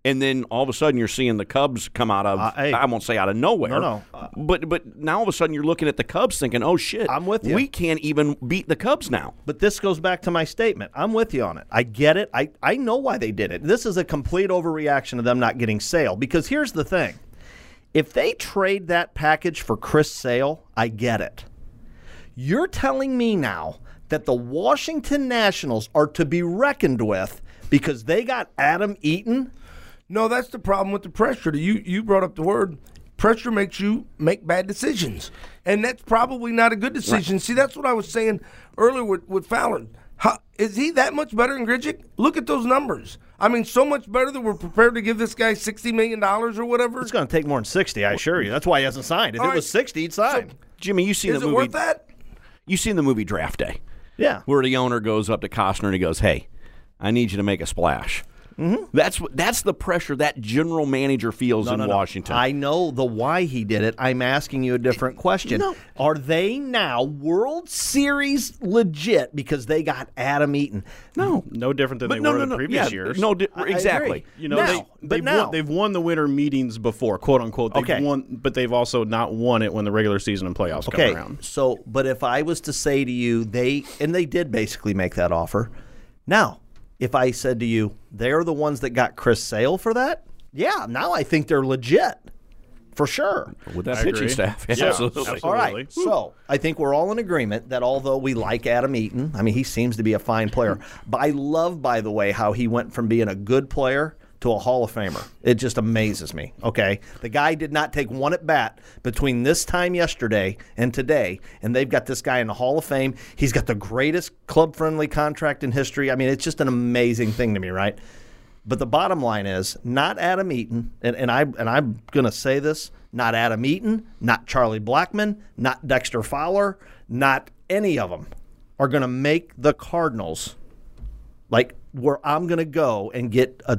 And then all of a sudden you're seeing the Cubs come out of, I won't say out of nowhere. No. But now all of a sudden you're looking at the Cubs thinking, oh, shit. I'm with you. We can't even beat the Cubs now. But this goes back to my statement. I'm with you on it. I get it. I know why they did it. This is a complete overreaction of them not getting Sale. Because here's the thing. If they trade that package for Chris Sale, I get it. You're telling me now that the Washington Nationals are to be reckoned with because they got Adam Eaton? No, that's the problem with the pressure. You brought up the word. Pressure makes you make bad decisions. And that's probably not a good decision. Right. See, that's what I was saying earlier with Fowler. Is he that much better than Grgic? Look at those numbers. I mean, so much better that we're prepared to give this guy $60 million or whatever. It's going to take more than 60, I assure you. That's why he hasn't signed. If it was 60, he'd sign. So, Jimmy, you seen the movie? Is it worth that? You seen the movie Draft Day? Yeah. Where the owner goes up to Costner and he goes, hey, I need you to make a splash. Mm-hmm. That's the pressure that general manager feels in Washington. I know the why he did it. I'm asking you a different question. No. Are they now World Series legit because they got Adam Eaton? No. No different than they were the previous years. No, exactly. You know, they've won the winter meetings before, quote unquote. They've won, but they've also not won it when the regular season and playoffs come around. So, but if I was to say to you, they did basically make that offer. Now, if I said to you, they're the ones that got Chris Sale for that, yeah, now I think they're legit. For sure. With that pitching staff. Yeah, absolutely. All right. So I think we're all in agreement that although we like Adam Eaton, I mean, he seems to be a fine player. But I love, by the way, how he went from being a good player to a Hall of Famer. It just amazes me. Okay. The guy did not take one at bat between this time yesterday and today, and they've got this guy in the Hall of Fame. He's got the greatest club-friendly contract in history. I mean, it's just an amazing thing to me, right? But the bottom line is, not Adam Eaton, and I'm going to say this, not Adam Eaton, not Charlie Blackmon, not Dexter Fowler, not any of them are going to make the Cardinals like where I'm going to go and get a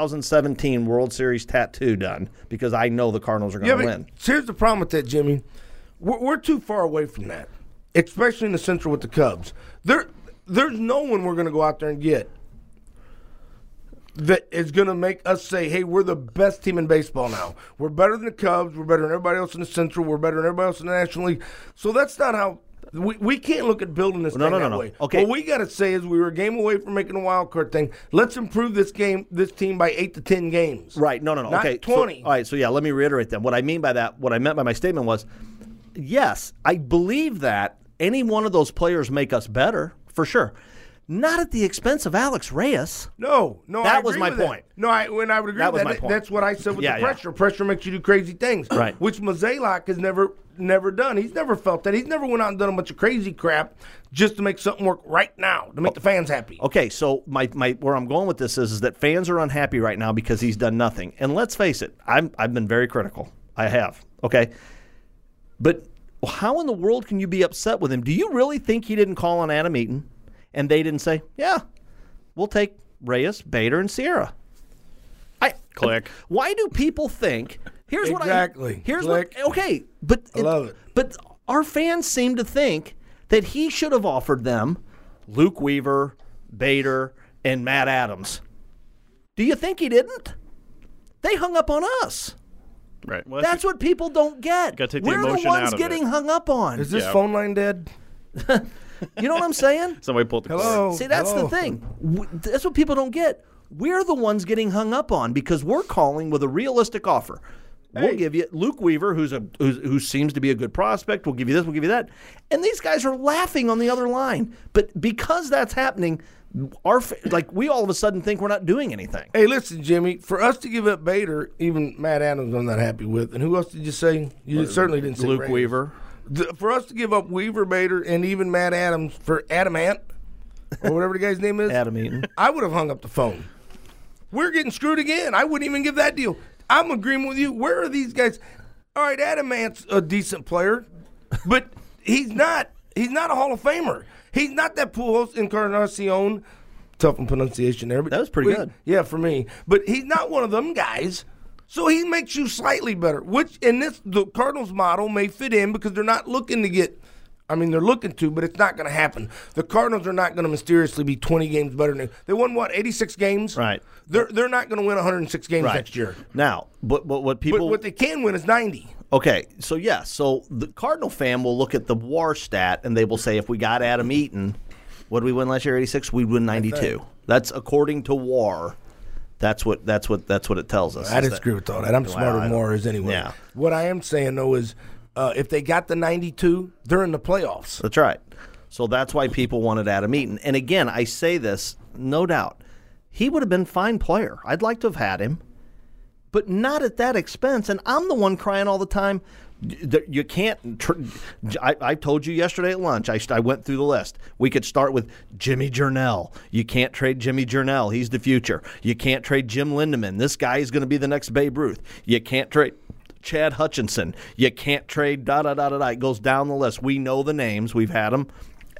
2017 World Series tattoo done because I know the Cardinals are going to win. Here's the problem with that, Jimmy. We're too far away from that, especially in the Central with the Cubs. There's no one we're going to go out there and get that is going to make us say, hey, we're the best team in baseball now. We're better than the Cubs. We're better than everybody else in the Central. We're better than everybody else in the National League. So that's not how we can't look at building this thing that way. Okay. What we got to say is we were a game away from making a wild card thing. Let's improve this team by 8 to 10 games. Right. No. Not okay. 20. So, all right. So, yeah, let me reiterate that. What I mean by that, what I meant by my statement was, yes, I believe that any one of those players make us better, for sure. Not at the expense of Alex Reyes. No. That was my point. No, I would agree with that. Was my point. That's what I said with the pressure. Yeah. Pressure makes you do crazy things. Right. Which Mozeliak has never done. He's never felt that. He's never went out and done a bunch of crazy crap just to make something work right now, to make the fans happy. Okay, so my where I'm going with this is that fans are unhappy right now because he's done nothing. And let's face it, I've been very critical. I have. Okay. But how in the world can you be upset with him? Do you really think he didn't call on Adam Eaton and they didn't say, yeah, we'll take Reyes, Bader, and Sierra? Click. Why do people think? Here's Click. Okay, but I love it. But our fans seem to think that he should have offered them Luke Weaver, Bader, and Matt Adams. Do you think he didn't? They hung up on us. Right. Well, that's what people don't get. Got to take the We're emotion the ones out of getting it. hung up on. Is this phone line dead? You know what I'm saying? Somebody pulled the cord. Hello. See, that's the thing. That's what people don't get. We're the ones getting hung up on because we're calling with a realistic offer. We'll give you Luke Weaver, who seems to be a good prospect. We'll give you this. We'll give you that. And these guys are laughing on the other line. But because that's happening, we all of a sudden think we're not doing anything. Hey, listen, Jimmy. For us to give up Bader, even Matt Adams, I'm not happy with. And who else did you say? You certainly didn't say Luke Reyes. Weaver. For us to give up Weaver, Bader, and even Matt Adams for Adam Ant, or whatever the guy's name is, Adam Eaton, I would have hung up the phone. We're getting screwed again. I wouldn't even give that deal. I'm agreeing with you. Where are these guys? All right, Adam Ant's a decent player, but he's not a Hall of Famer. He's not that Pujols Encarnacion. Tough in pronunciation there. But that was pretty good. Yeah, for me. But he's not one of them guys. So he makes you slightly better, which in the Cardinals model may fit in because they're not looking to get I mean, they're looking to, but it's not going to happen. The Cardinals are not going to mysteriously be 20 games better than they won. What, 86 games? Right. They're not going to win 106 games next year. Now, but what people what they can win is 90. Okay, so so the Cardinal fan will look at the WAR stat and they will say, if we got Adam Eaton, what did we win last year? 86. We'd win 92. That's according to WAR. That's what it tells us. I disagree with all that. I'm smarter than WAR is anyway. Yeah. What I am saying though is, if they got the 92, they're in the playoffs. That's right. So that's why people wanted Adam Eaton. And again, I say this, no doubt, he would have been a fine player. I'd like to have had him. But not at that expense. And I'm the one crying all the time. You can't. I told you yesterday at lunch. I went through the list. We could start with Jimmy Jurnell. You can't trade Jimmy Jurnell. He's the future. You can't trade Jim Lindemann. This guy is going to be the next Babe Ruth. You can't trade Chad Hutchinson. You can't trade da-da-da-da-da. It goes down the list. We know the names. We've had them.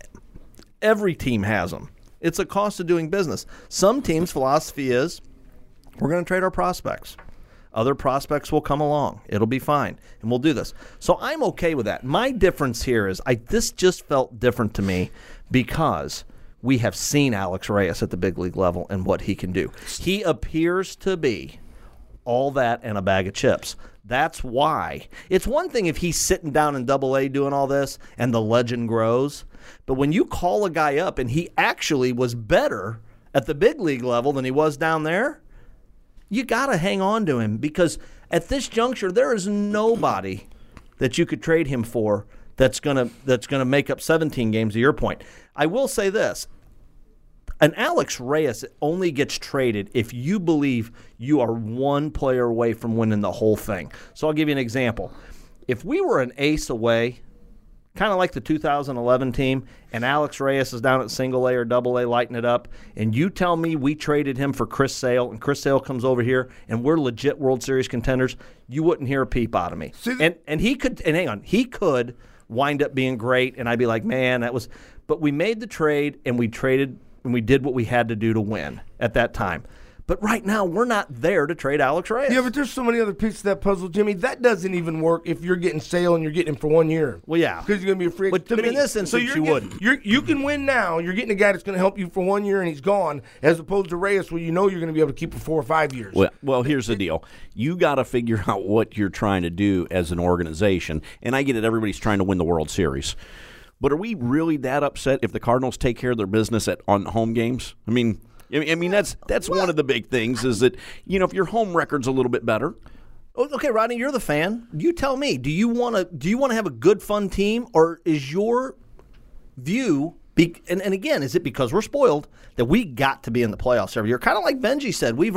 Every team has them. It's a cost of doing business. Some teams' philosophy is we're going to trade our prospects. Other prospects will come along. It'll be fine, and we'll do this. So I'm okay with that. My difference here is this just felt different to me because we have seen Alex Reyes at the big league level and what he can do. He appears to be all that and a bag of chips. That's why. It's one thing if he's sitting down in Double-A doing all this and the legend grows, but when you call a guy up and he actually was better at the big league level than he was down there, you got to hang on to him because at this juncture, there is nobody that you could trade him for that's gonna make up 17 games, to your point. I will say this. An Alex Reyes only gets traded if you believe you are one player away from winning the whole thing. So I'll give you an example. If we were an ace away, kind of like the 2011 team, and Alex Reyes is down at single-A or double-A lighting it up, and you tell me we traded him for Chris Sale, and Chris Sale comes over here, and we're legit World Series contenders, you wouldn't hear a peep out of me. And he could wind up being great, and I'd be like, man, that was – but we made the trade, and we traded, and we did what we had to do to win at that time. But right now, we're not there to trade Alex Reyes. Yeah, but there's so many other pieces of that puzzle, Jimmy. That doesn't even work if you're getting Sale and you're getting him for 1 year. Well, yeah. Because you're going to be a free agent. But in this instance, you wouldn't. You can win now. You're getting a guy that's going to help you for 1 year and he's gone, as opposed to Reyes where you know you're going to be able to keep him 4 or 5 years. Well, here's the deal. You got to figure out what you're trying to do as an organization. And I get it. Everybody's trying to win the World Series. But are we really that upset if the Cardinals take care of their business on home games? I mean, that's one of the big things is that, if your home record's a little bit better. Okay, Rodney, you're the fan. You tell me, do you want to have a good, fun team, or is your view, and again, is it because we're spoiled that we got to be in the playoffs every year? Kind of like Benji said, we've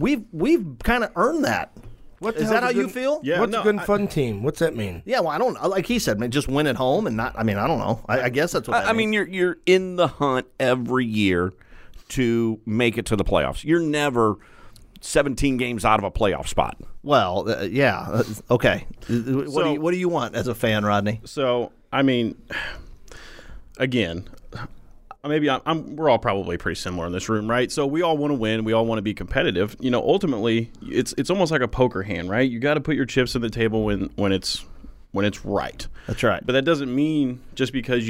kind of earned that. Is that how you feel? Yeah, what's a good, fun team? What's that mean? Yeah, well, I don't like he said, man, just win at home and not. I mean, I don't know. I guess that's what that means. I mean, you're in the hunt every year to make it to the playoffs. You're never 17 games out of a playoff spot. Well, yeah. Okay. What do you want as a fan, Rodney? So, I mean, again, we're all probably pretty similar in this room, right? So we all want to win. We all want to be competitive. Ultimately, it's almost like a poker hand, right? You got to put your chips on the table when it's right. That's right. But that doesn't mean just because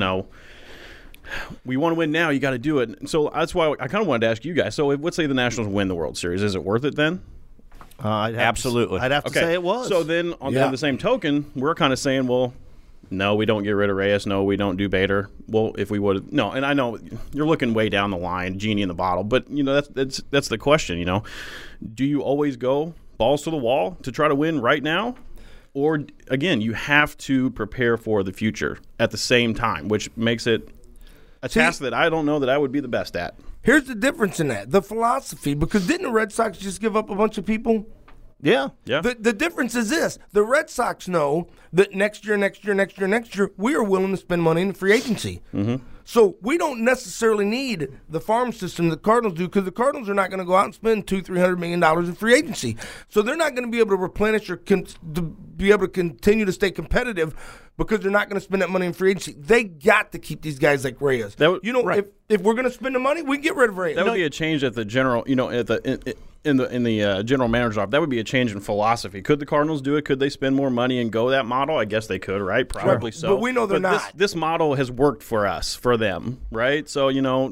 we want to win now, you got to do it. So that's why I kind of wanted to ask you guys. So let's say the Nationals win the World Series. Is it worth it then? Absolutely. I'd have to say it was. So then on the same token, we're kind of saying, well, no, we don't get rid of Reyes. No, we don't do Bader. Well, if we would, no. And I know you're looking way down the line, genie in the bottle. But that's the question. Do you always go balls to the wall to try to win right now, or again, you have to prepare for the future at the same time, which makes it a task that I don't know that I would be the best at. Here's the difference in that. The philosophy, because didn't the Red Sox just give up a bunch of people? Yeah. The difference is this. The Red Sox know that next year, we are willing to spend money in free agency. Mm-hmm. So we don't necessarily need the farm system the Cardinals do, because the Cardinals are not going to go out and spend $200-300 million in free agency. So they're not going to be able to replenish or to be able to continue to stay competitive because they're not going to spend that money in free agency. They got to keep these guys like Reyes. Right. If we're going to spend the money, we can get rid of Reyes. That would be a change at the general, in the general manager's office, that would be a change in philosophy. Could the Cardinals do it? Could they spend more money and go that model? I guess they could, right? Probably so. But we know they're not. This model has worked for us, for them, right? So,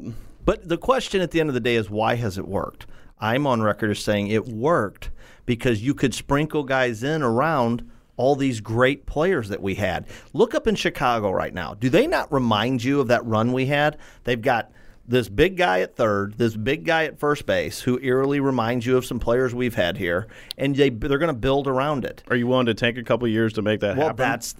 But the question at the end of the day is, why has it worked? I'm on record as saying it worked because you could sprinkle guys in around all these great players that we had. Look up in Chicago right now. Do they not remind you of that run we had? They've got this big guy at third, this big guy at first base, who eerily reminds you of some players we've had here, and they're going to build around it. Are you willing to take a couple years to make that happen?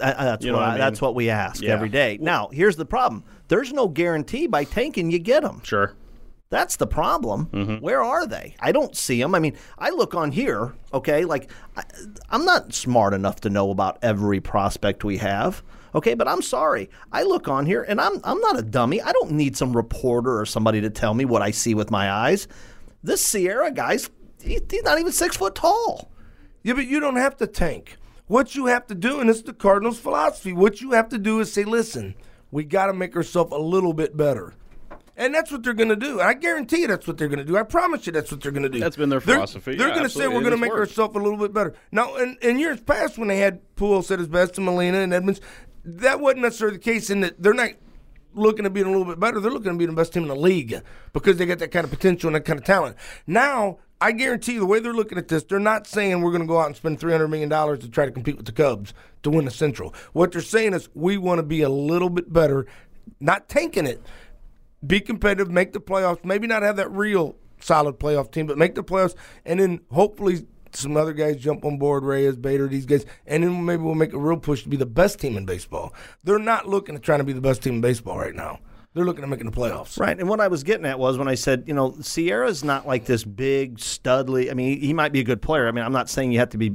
Well, that's what we ask every day. Now, here's the problem. There's no guarantee by tanking you get them. Sure. That's the problem. Mm-hmm. Where are they? I don't see them. I mean, I look on here, okay, like I'm not smart enough to know about every prospect we have. Okay, but I'm sorry. I look on here, and I'm not a dummy. I don't need some reporter or somebody to tell me what I see with my eyes. This Sierra guy's he's not even 6 foot tall. Yeah, but you don't have to tank. What you have to do, and it's the Cardinals' philosophy, what you have to do is say, listen, we got to make ourselves a little bit better. And that's what they're going to do. I guarantee you that's what they're going to do. I promise you that's what they're going to do. That's been their philosophy. They're going to say we're going to make ourselves a little bit better. Now, in years past when they had Pujols at his best and Molina and Edmonds, that wasn't necessarily the case in that they're not looking to be a little bit better. They're looking to be the best team in the league because they got that kind of potential and that kind of talent. Now, I guarantee you the way they're looking at this, they're not saying we're going to go out and spend $300 million to try to compete with the Cubs to win the Central. What they're saying is we want to be a little bit better, not tanking it, be competitive, make the playoffs, maybe not have that real solid playoff team, but make the playoffs, and then hopefully some other guys jump on board, Reyes, Bader, these guys, and then maybe we'll make a real push to be the best team in baseball. They're not looking at trying to be the best team in baseball right now. They're looking at making the playoffs. Right, and what I was getting at was when I said, Sierra's not like this big, studly. I mean, he might be a good player. I mean, I'm not saying you have to be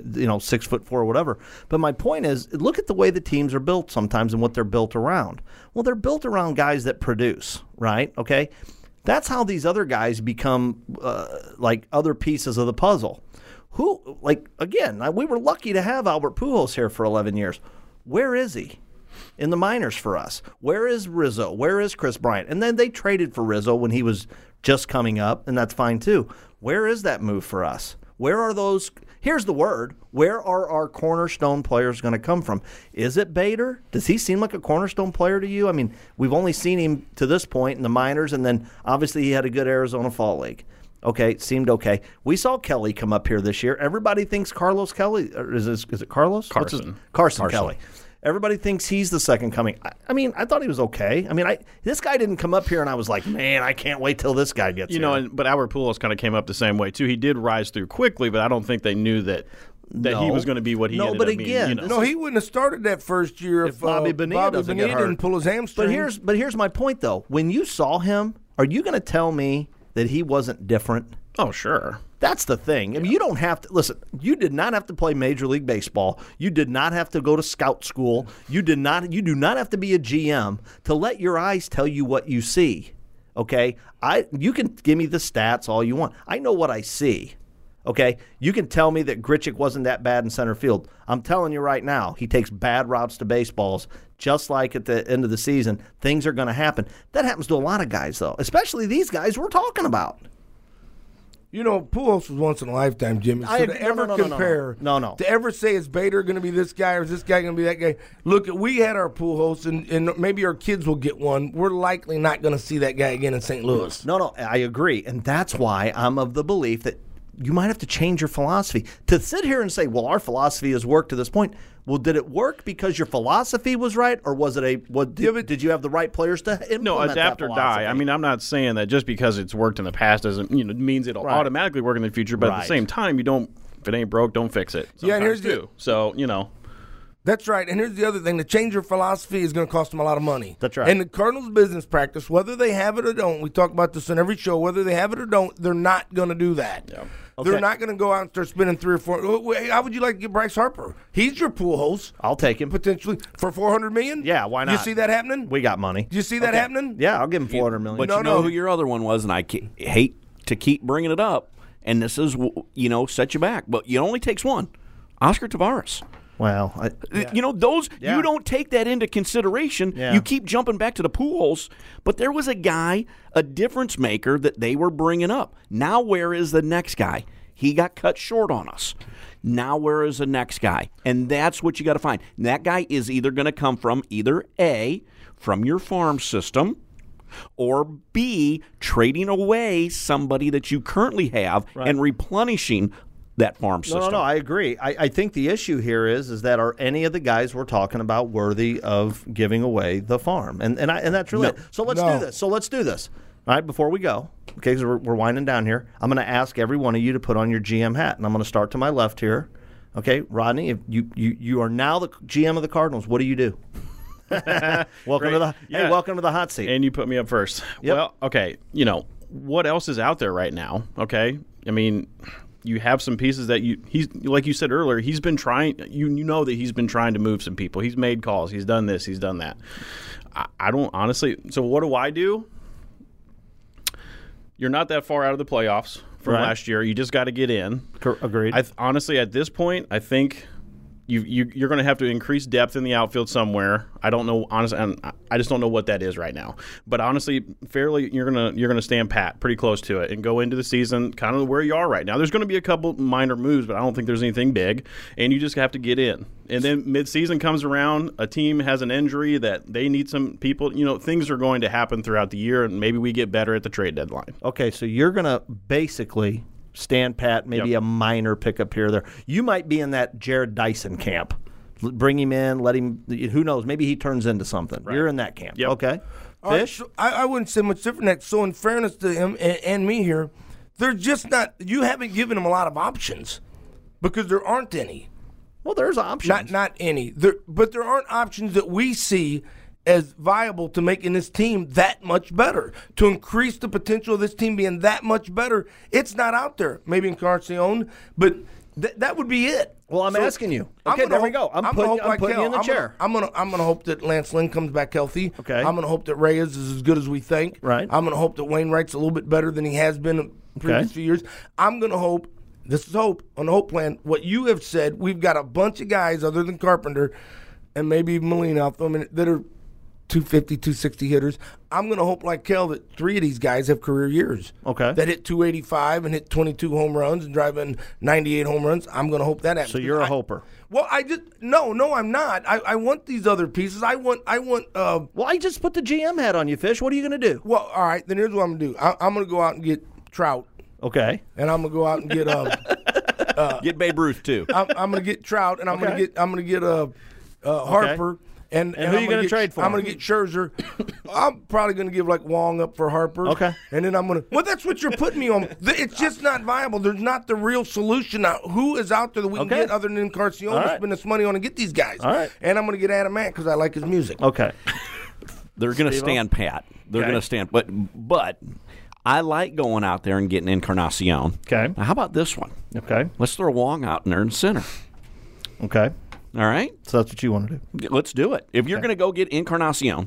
6'4" or whatever. But my point is, look at the way the teams are built sometimes and what they're built around. Well, they're built around guys that produce, right? Okay, that's how these other guys become like other pieces of the puzzle. We were lucky to have Albert Pujols here for 11 years. Where is he? In the minors for us. Where is Rizzo? Where is Chris Bryant? And then they traded for Rizzo when he was just coming up, and that's fine too. Where is that move for us? Where are those? Here's the word. Where are our cornerstone players going to come from? Is it Bader? Does he seem like a cornerstone player to you? I mean, we've only seen him to this point in the minors, and then obviously he had a good Arizona Fall League. Okay, seemed okay. We saw Kelly come up here this year. Everybody thinks Carlos Kelly. Or is it Carlos? Carson Kelly. Everybody thinks he's the second coming. I mean, I thought he was okay. I mean, this guy didn't come up here, and I was like, man, I can't wait till this guy gets here. But Albert Pujols kind of came up the same way, too. He did rise through quickly, but I don't think they knew that he was going to be what he ended up being. No, he wouldn't have started that first year if Bobby Bonilla didn't pull his hamstring. But here's my point, though. When you saw him, are you going to tell me that he wasn't different? Oh, sure. That's the thing. I mean, you don't have to – listen, you did not have to play Major League Baseball. You did not have to go to scout school. You do not have to be a GM to let your eyes tell you what you see, okay? You can give me the stats all you want. I know what I see, okay? You can tell me that Grichuk wasn't that bad in center field. I'm telling you right now, he takes bad routes to baseballs. Just like at the end of the season, things are going to happen. That happens to a lot of guys, though, especially these guys we're talking about. Pujols was once in a lifetime, Jimmy. So to ever compare, to ever say is Bader going to be this guy or is this guy going to be that guy? Look, we had our Pujols, and maybe our kids will get one. We're likely not going to see that guy again in St. Louis. No, I agree, and that's why I'm of the belief that you might have to change your philosophy. To sit here and say, well, our philosophy has worked to this point. Well, did it work because your philosophy was right, or was it did you have the right players to implement No, adapt or die. I mean, I'm not saying that just because it's worked in the past doesn't means it'll automatically work in the future. But at the same time, you don't. If it ain't broke, don't fix it. Sometimes and here's So That's right. And here's the other thing. To change your philosophy is going to cost them a lot of money. That's right. And the Cardinals' business practice, whether they have it or don't, we talk about this on every show, whether they have it or don't, they're not going to do that. Yeah. Okay. They're not going to go out and start spending 3 or 4. How would you like to get Bryce Harper? He's your Pujols. I'll take him. Potentially for $400 million? Yeah, why not? You see that happening? We got money. Do you see that happening? Yeah, I'll give him $400 million. But you know who your other one was, and I hate to keep bringing it up, and this is, set you back, but it only takes one. Oscar Taveras. Well, you know, those you don't take that into consideration. Yeah. You keep jumping back to the Pujols, but there was a guy, a difference maker that they were bringing up. Now where is the next guy? He got cut short on us. Now where is the next guy? And that's what you got to find. And that guy is either going to come from either A, from your farm system, or B, trading away somebody that you currently have and replenishing that farm system. No, I agree. I think the issue here is that are any of the guys we're talking about worthy of giving away the farm? And that's really it. So let's do this. All right, before we go, okay, because we're winding down here, I'm going to ask every one of you to put on your GM hat, and I'm going to start to my left here. Okay, Rodney, if you are now the GM of the Cardinals, what do you do? Welcome to the hot seat. And you put me up first. Yep. Well, okay, you know, what else is out there right now? Okay, I mean, you have some pieces that he's like you said earlier, he's been trying, you know that he's been trying to move some people. He's made calls. He's done this. He's done that. I don't honestly. So what do? You're not that far out of the playoffs from last year. You just got to get in. Agreed. Honestly, at this point, I think you're going to have to increase depth in the outfield somewhere. I don't know, honestly, and I just don't know what that is right now. But honestly, fairly, you're gonna stand pat, pretty close to it, and go into the season kind of where you are right now. There's going to be a couple minor moves, but I don't think there's anything big, and you just have to get in. And then mid-season comes around, a team has an injury that they need some people. You know, things are going to happen throughout the year, and maybe we get better at the trade deadline. Okay, so you're going to basically stand pat, maybe a minor pickup here or there. You might be in that Jared Dyson camp. Bring him in, let him, who knows, maybe he turns into something. Right. You're in that camp. Yep. Okay. Fish? So I wouldn't say much different than that. So in fairness to him and me here, they're just not, you haven't given him a lot of options because there aren't any. Well, there's options. Not any. But there aren't options that we see as viable to making this team that much better, to increase the potential of this team being that much better. It's not out there. Maybe Encarnacion, but that would be it. Well, I'm asking you. Okay, there we go. I'm putting you in the chair. I'm gonna hope that Lance Lynn comes back healthy. Okay. I'm gonna hope that Reyes is as good as we think. Right. I'm gonna hope that Wainwright's a little bit better than he has been in the previous few years. I'm gonna hope. This is hope on the hope plan. What you have said, we've got a bunch of guys other than Carpenter and maybe Molina that are 250, 260 hitters. I'm going to hope like Kel that 3 of these guys have career years. Okay. That hit 285 and hit 22 home runs and drive in 98 home runs. I'm going to hope that happens. So you're a hoper. Well, no, I'm not. I want these other pieces. I want. Well, I just put the GM hat on you, Fish. What are you going to do? Well, all right. Then here's what I'm going to do. I'm going to go out and get Trout. Okay. And I'm going to go out and get get Babe Ruth too. I'm going to get Trout, and I'm going to get Harper. Okay. And who are you going to trade for? I'm going to get Scherzer. I'm probably going to give like Wong up for Harper. Okay. And then I'm going to. Well, that's what you're putting me on. It's just not viable. There's not the real solution. Now, who is out there that we can get other than Encarnacion to spend this money on and get these guys? All right. And I'm going to get Adam Mack because I like his music. Okay. They're going to stand pat. They're going to stand. But I like going out there and getting Encarnacion. Okay. Now, how about this one? Okay. Let's throw Wong out in there in center. Okay. All right? So that's what you want to do. Let's do it. If you're going to go get Encarnacion,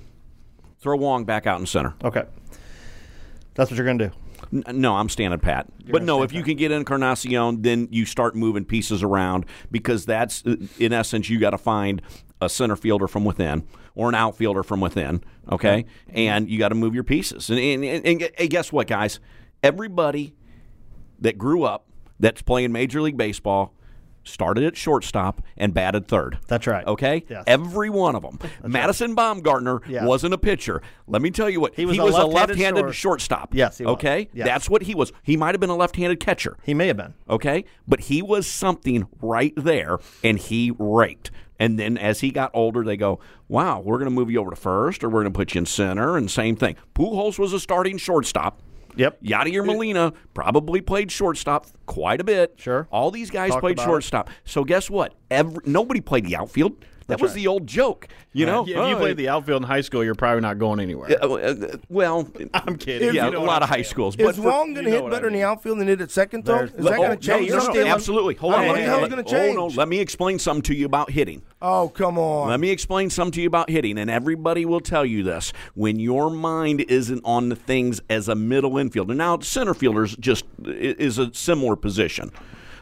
throw Wong back out in center. Okay. That's what you're going to do. No, I'm standing pat. But no, if you can get Encarnacion, then you start moving pieces around because that's, in essence, you got to find a center fielder from within or an outfielder from within, okay? And you got to move your pieces. And guess what, guys? Everybody that grew up that's playing Major League Baseball started at shortstop and batted third. That's right. Okay? Yes. Every one of them. Madison Baumgartner wasn't a pitcher. Let me tell you what. He was a left-handed shortstop. Yes, he was. Okay? Yes. That's what he was. He might have been a left-handed catcher. He may have been. Okay? But he was something right there, and he raked. And then as he got older, they go, wow, we're going to move you over to first, or we're going to put you in center, and same thing. Pujols was a starting shortstop. Yep. Yadier Molina probably played shortstop quite a bit. Sure. All these guys played shortstop. So guess what? Nobody played the outfield. That was the old joke, you know. If you played the outfield in high school, you're probably not going anywhere. Well, I'm kidding. Yeah, a lot of high schools. Is Wong going to hit better in the outfield than hit at second, though? Is that going to change? Absolutely. Hold on. What the hell is going to change? Oh, no. Let me explain something to you about hitting. Oh, come on. Let me explain something to you about hitting, and everybody will tell you this. When your mind isn't on the things as a middle infielder, now center fielder is a similar position.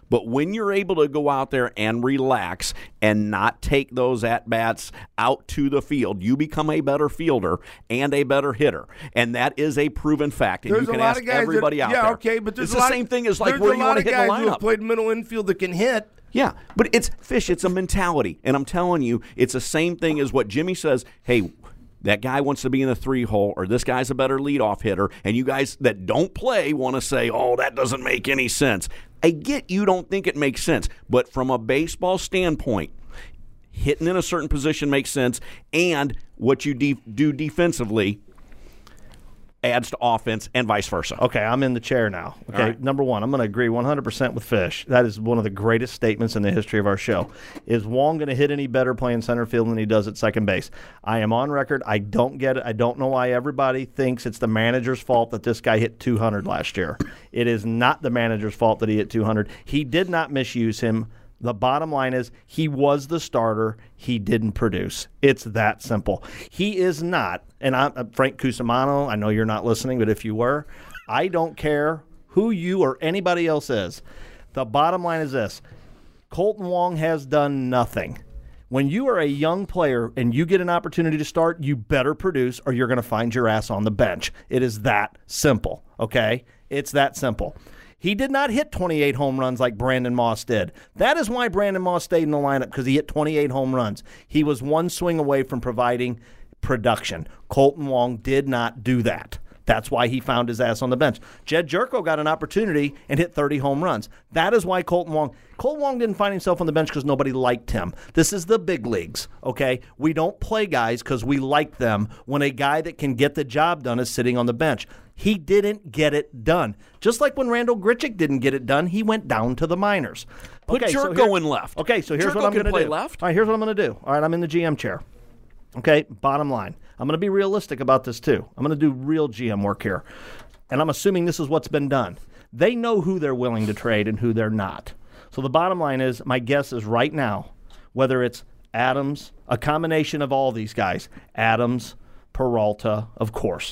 But when you're able to go out there and relax and not take those at-bats out to the field, you become a better fielder and a better hitter. And that is a proven fact. And there's you can a lot ask of guys everybody out there. Yeah, okay, but there's it's the same thing as like where you want to hit the lineup. There's a lot of guys who have played middle infield that can hit. Yeah, but it's a mentality. And I'm telling you, it's the same thing as what Jimmy says. Hey, that guy wants to be in the 3-hole, or this guy's a better leadoff hitter, and you guys that don't play want to say, oh, that doesn't make any sense. I get you don't think it makes sense, but from a baseball standpoint, hitting in a certain position makes sense, and what you do defensively adds to offense and vice versa. Okay, I'm in the chair now. Okay, right. Number one, I'm going to agree 100% with Fish. That is one of the greatest statements in the history of our show. Is Wong going to hit any better playing center field than he does at second base? I am on record. I don't get it. I don't know why everybody thinks it's the manager's fault that this guy hit 200 last year. It is not the manager's fault that he hit 200. He did not misuse him. The bottom line is he was the starter. He didn't produce. It's that simple. He is not, and I'm Frank Cusimano, I know you're not listening, but if you were, I don't care who you or anybody else is. The bottom line is this. Kolten Wong has done nothing. When you are a young player and you get an opportunity to start, you better produce or you're going to find your ass on the bench. It is that simple, okay? It's that simple. He did not hit 28 home runs like Brandon Moss did. That is why Brandon Moss stayed in the lineup, because he hit 28 home runs. He was one swing away from providing production. Kolten Wong did not do that. That's why he found his ass on the bench. Jed Jerko got an opportunity and hit 30 home runs. That is why Kolten Wong didn't find himself on the bench because nobody liked him. This is the big leagues, okay? We don't play guys because we like them when a guy that can get the job done is sitting on the bench. He didn't get it done. Just like when Randall Grichuk didn't get it done, he went down to the minors. Put Jerko in left. Okay, so here's what I'm going to do. Left. All right, here's what I'm going to do. All right, I'm in the GM chair. Okay, bottom line. I'm going to be realistic about this too. I'm going to do real GM work here. And I'm assuming this is what's been done. They know who they're willing to trade and who they're not. So the bottom line is, my guess is right now, whether it's Adams, a combination of all these guys, Adams, Peralta, of course.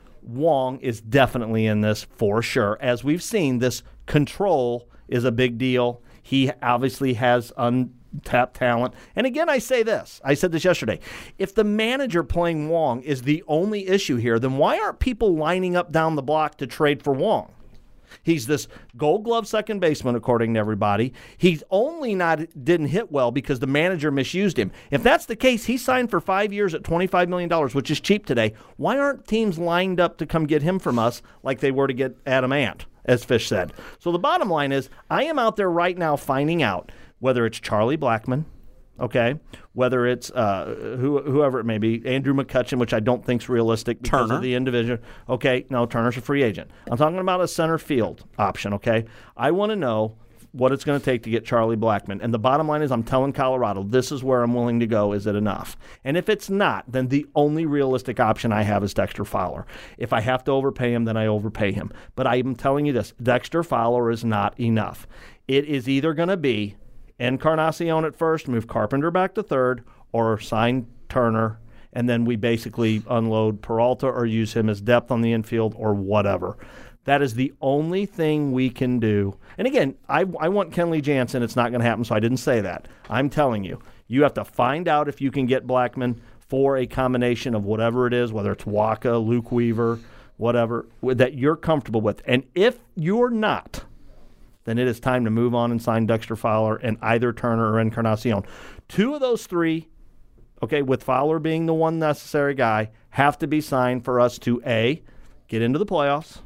Wong is definitely in this for sure. As we've seen, this control is a big deal. He obviously has untapped talent. And again, I say this. I said this yesterday. If the manager playing Wong is the only issue here, then why aren't people lining up down the block to trade for Wong? He's this Gold Glove second baseman, according to everybody. He's only didn't hit well because the manager misused him. If that's the case, he signed for 5 years at $25 million, which is cheap today. Why aren't teams lined up to come get him from us like they were to get Adam Ant, as Fish said? So the bottom line is, I am out there right now finding out whether it's Charlie Blackmon, okay, whether it's whoever it may be, Andrew McCutchen, which I don't think is realistic because Turner. of the individual. Okay, no, Turner's a free agent. I'm talking about a center field option, okay? I want to know what it's going to take to get Charlie Blackmon. And the bottom line is, I'm telling Colorado, this is where I'm willing to go. Is it enough? And if it's not, then the only realistic option I have is Dexter Fowler. If I have to overpay him, then I overpay him. But I'm telling you this, Dexter Fowler is not enough. It is either going to be Encarnacion at first, move Carpenter back to third, or sign Turner, and then we basically unload Peralta or use him as depth on the infield or whatever. That is the only thing we can do. And again, I want Kenley Jansen. It's not going to happen, so I didn't say that. I'm telling you, you have to find out if you can get Blackmon for a combination of whatever it is, whether it's Waka, Luke Weaver, whatever, that you're comfortable with. And if you're not, then it is time to move on and sign Dexter Fowler and either Turner or Encarnacion. Two of those three, okay, with Fowler being the one necessary guy, have to be signed for us to, A, get into the playoffs,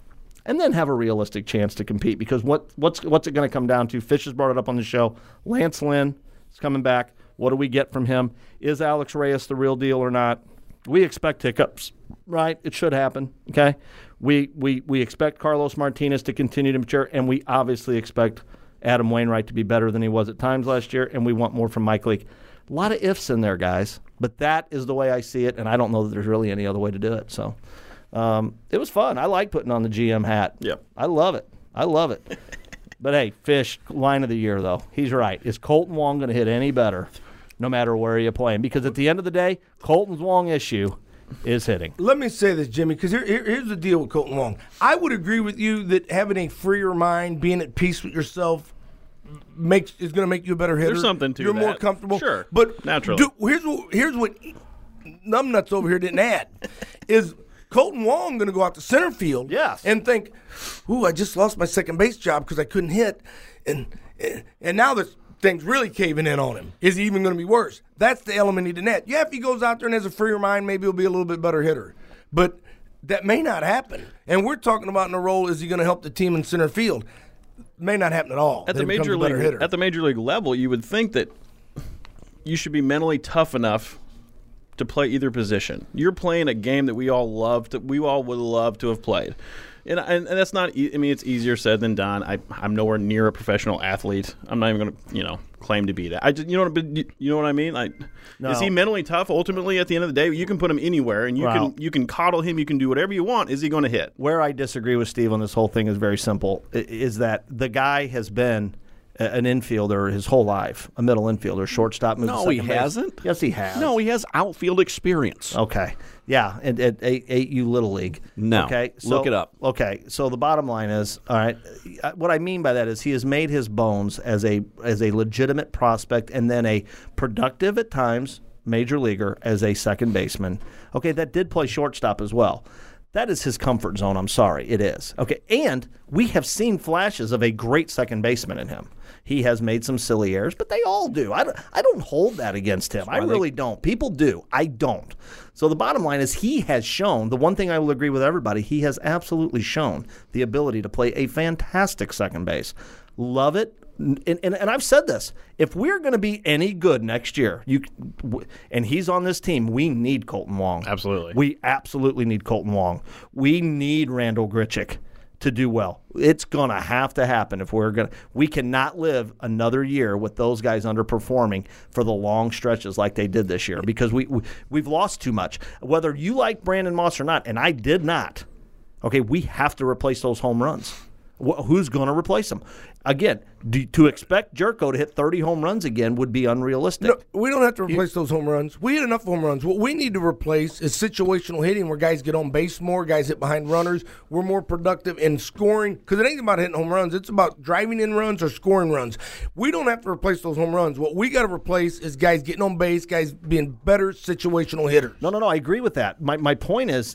and then have a realistic chance to compete. Because what's it going to come down to? Fish has brought it up on the show. Lance Lynn is coming back. What do we get from him? Is Alex Reyes the real deal or not? We expect hiccups, right? It should happen, okay? We expect Carlos Martinez to continue to mature, and we obviously expect Adam Wainwright to be better than he was at times last year, and we want more from Mike Leake. A lot of ifs in there, guys, but that is the way I see it, and I don't know that there's really any other way to do it. So it was fun. I like putting on the GM hat. Yep. I love it. But, hey, Fish, line of the year, though. He's right. Is Kolten Wong going to hit any better no matter where you play him? Because at the end of the day, Kolten Wong issue is hitting. Let me say this, Jimmy, because here's the deal with Kolten Wong. I would agree with you that having a freer mind, being at peace with yourself, is going to make you a better hitter. There's something to You're that. more comfortable. Sure. But naturally. Here's what numbnuts over here didn't add is Colton Wong going to go out to center field and think, ooh, I just lost my second base job because I couldn't hit. And now this thing's really caving in on him. Is he even going to be worse? That's the element he didn't add. Yeah, if he goes out there and has a freer mind, maybe he'll be a little bit better hitter. But that may not happen. And we're talking about in a role, is he going to help the team in center field? May not happen at all. At the major league level, you would think that you should be mentally tough enough to play either position. You're playing a game that we all would love to have played. And that's not. I mean, it's easier said than done. I'm nowhere near a professional athlete. I'm not even going to claim to be that. You know what I mean? No. Is he mentally tough? Ultimately, at the end of the day, you can put him anywhere, and you can coddle him. You can do whatever you want. Is he going to hit? Where I disagree with Steve on this whole thing is very simple. Is that the guy has been an infielder his whole life, a middle infielder, shortstop. No, he hasn't. Yes, he has. No, he has outfield experience. Okay. Yeah, at 8U Little League. No. Okay. So, look it up. Okay. So the bottom line is, all right, what I mean by that is he has made his bones as a legitimate prospect and then a productive at times major leaguer as a second baseman. Okay, that did play shortstop as well. That is his comfort zone. I'm sorry, it is. Okay, and we have seen flashes of a great second baseman in him. He has made some silly errors, but they all do. I don't hold that against him. I really don't. People do. I don't. So the bottom line is he has shown, the one thing I will agree with everybody, he has absolutely shown the ability to play a fantastic second base. Love it. And I've said this, if we're going to be any good next year, and he's on this team, we need Colton Wong. Absolutely. We absolutely need Colton Wong. We need Randall Grichuk to do well. It's going to have to happen if we cannot live another year with those guys underperforming for the long stretches like they did this year because we've lost too much. Whether you like Brandon Moss or not, and I did not, okay, we have to replace those home runs. Who's going to replace them? Again, to expect Jerko to hit 30 home runs again would be unrealistic. No, we don't have to replace those home runs. We had enough home runs. What we need to replace is situational hitting where guys get on base more, guys hit behind runners. We're more productive in scoring because it ain't about hitting home runs. It's about driving in runs or scoring runs. We don't have to replace those home runs. What we got to replace is guys getting on base, guys being better situational hitters. No, I agree with that. My point is,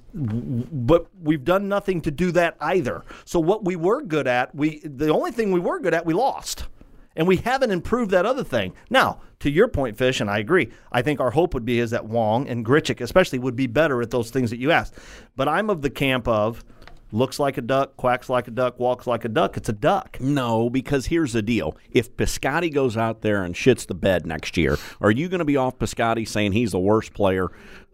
but we've done nothing to do that either. So what we were good at, the only thing we were good at, we lost. And we haven't improved that other thing. Now, to your point, Fish, and I agree, I think our hope would be is that Wong and Grichuk especially would be better at those things that you asked. But I'm of the camp of looks like a duck, quacks like a duck, walks like a duck. It's a duck. No, because here's the deal. If Piscotty goes out there and shits the bed next year, are you going to be off Piscotty saying he's the worst player?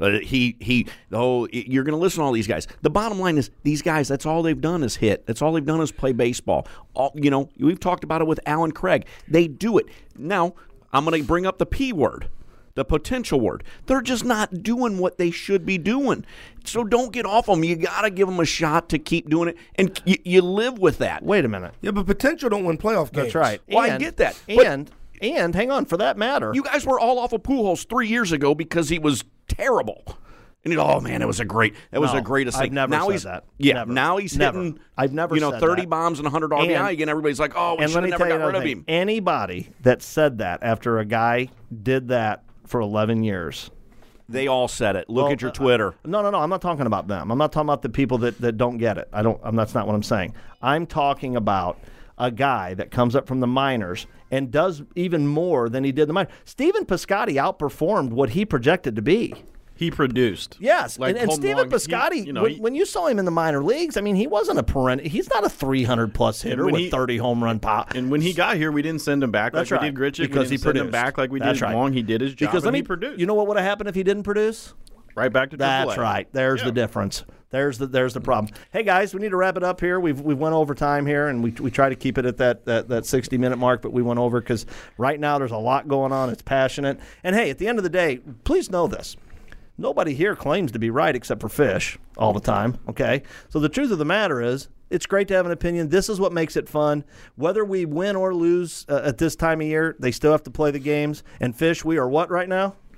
You're going to listen to all these guys. The bottom line is these guys, that's all they've done is hit. That's all they've done is play baseball. We've talked about it with Alan Craig. They do it. Now, I'm going to bring up the P word. The potential word. They're just not doing what they should be doing. So don't get off them. You got to give them a shot to keep doing it, and you live with that. Wait a minute. Yeah, but potential don't win playoff games. That's right. Well, I get that. And hang on, for that matter. You guys were all off of Pujols 3 years ago because he was terrible. And that was a great. That was the greatest thing. I've never said that. Yeah, never. Now he's hitting. I've never said 30 that. bombs and 100 RBI again. Everybody's like, we should have never got rid of him. Anybody that said that after a guy did that for 11 years. They all said it. Look at your Twitter. No. I'm not talking about them. I'm not talking about the people that don't get it. That's not what I'm saying. I'm talking about a guy that comes up from the minors and does even more than he did in the minors. Steven Piscotty outperformed what he projected to be. He produced. Yes, and Steven Piscotty, when you saw him in the minor leagues, I mean, he wasn't he's not a 300-plus hitter with 30 home run pop. And when he got here, we didn't send him back like we did Grichuk. Because he produced. Send him back like we did Wong. He did his job, and he produced. You know what would have happened if he didn't produce? Right back to AAA. That's right. There's the difference. There's the problem. Hey, guys, we need to wrap it up here. We went over time here, and we try to keep it at that 60-minute mark, but we went over because right now there's a lot going on. It's passionate. And, hey, at the end of the day, please know this. Nobody here claims to be right except for Fish all the time, okay? So the truth of the matter is it's great to have an opinion. This is what makes it fun. Whether we win or lose at this time of year, they still have to play the games. And Fish, we are what right now?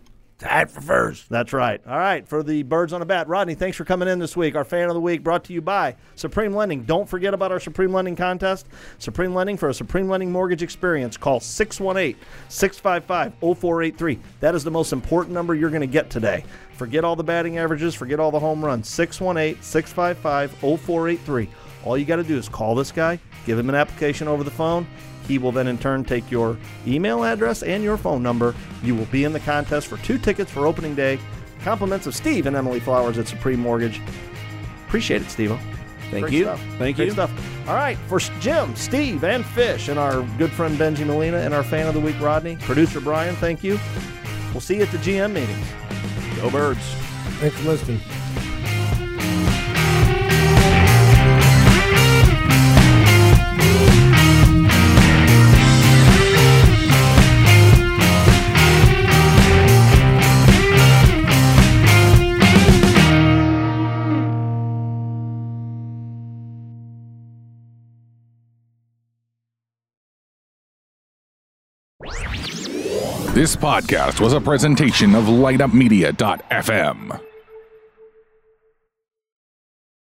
Tied for first. That's right. All right, for the Birds on a Bat, Rodney, thanks for coming in this week. Our Fan of the Week brought to you by Supreme Lending. Don't forget about our Supreme Lending contest. Supreme Lending, for a Supreme Lending mortgage experience, call 618-655-0483. That is the most important number you're going to get today. Forget all the batting averages. Forget all the home runs. 618-655-0483. All you got to do is call this guy, give him an application over the phone. He will then in turn take your email address and your phone number. You will be in the contest for 2 tickets for opening day. Compliments of Steve and Emily Flowers at Supreme Mortgage. Appreciate it, Steve-o. Thank Great you. Stuff. Thank Great you. stuff. All right, for Jim, Steve, and Fish, and our good friend Benji Molina, and our Fan of the Week, Rodney, producer Brian, thank you. We'll see you at the GM meetings. Go Birds. Thanks for listening. This podcast was a presentation of LightUpMedia.fm.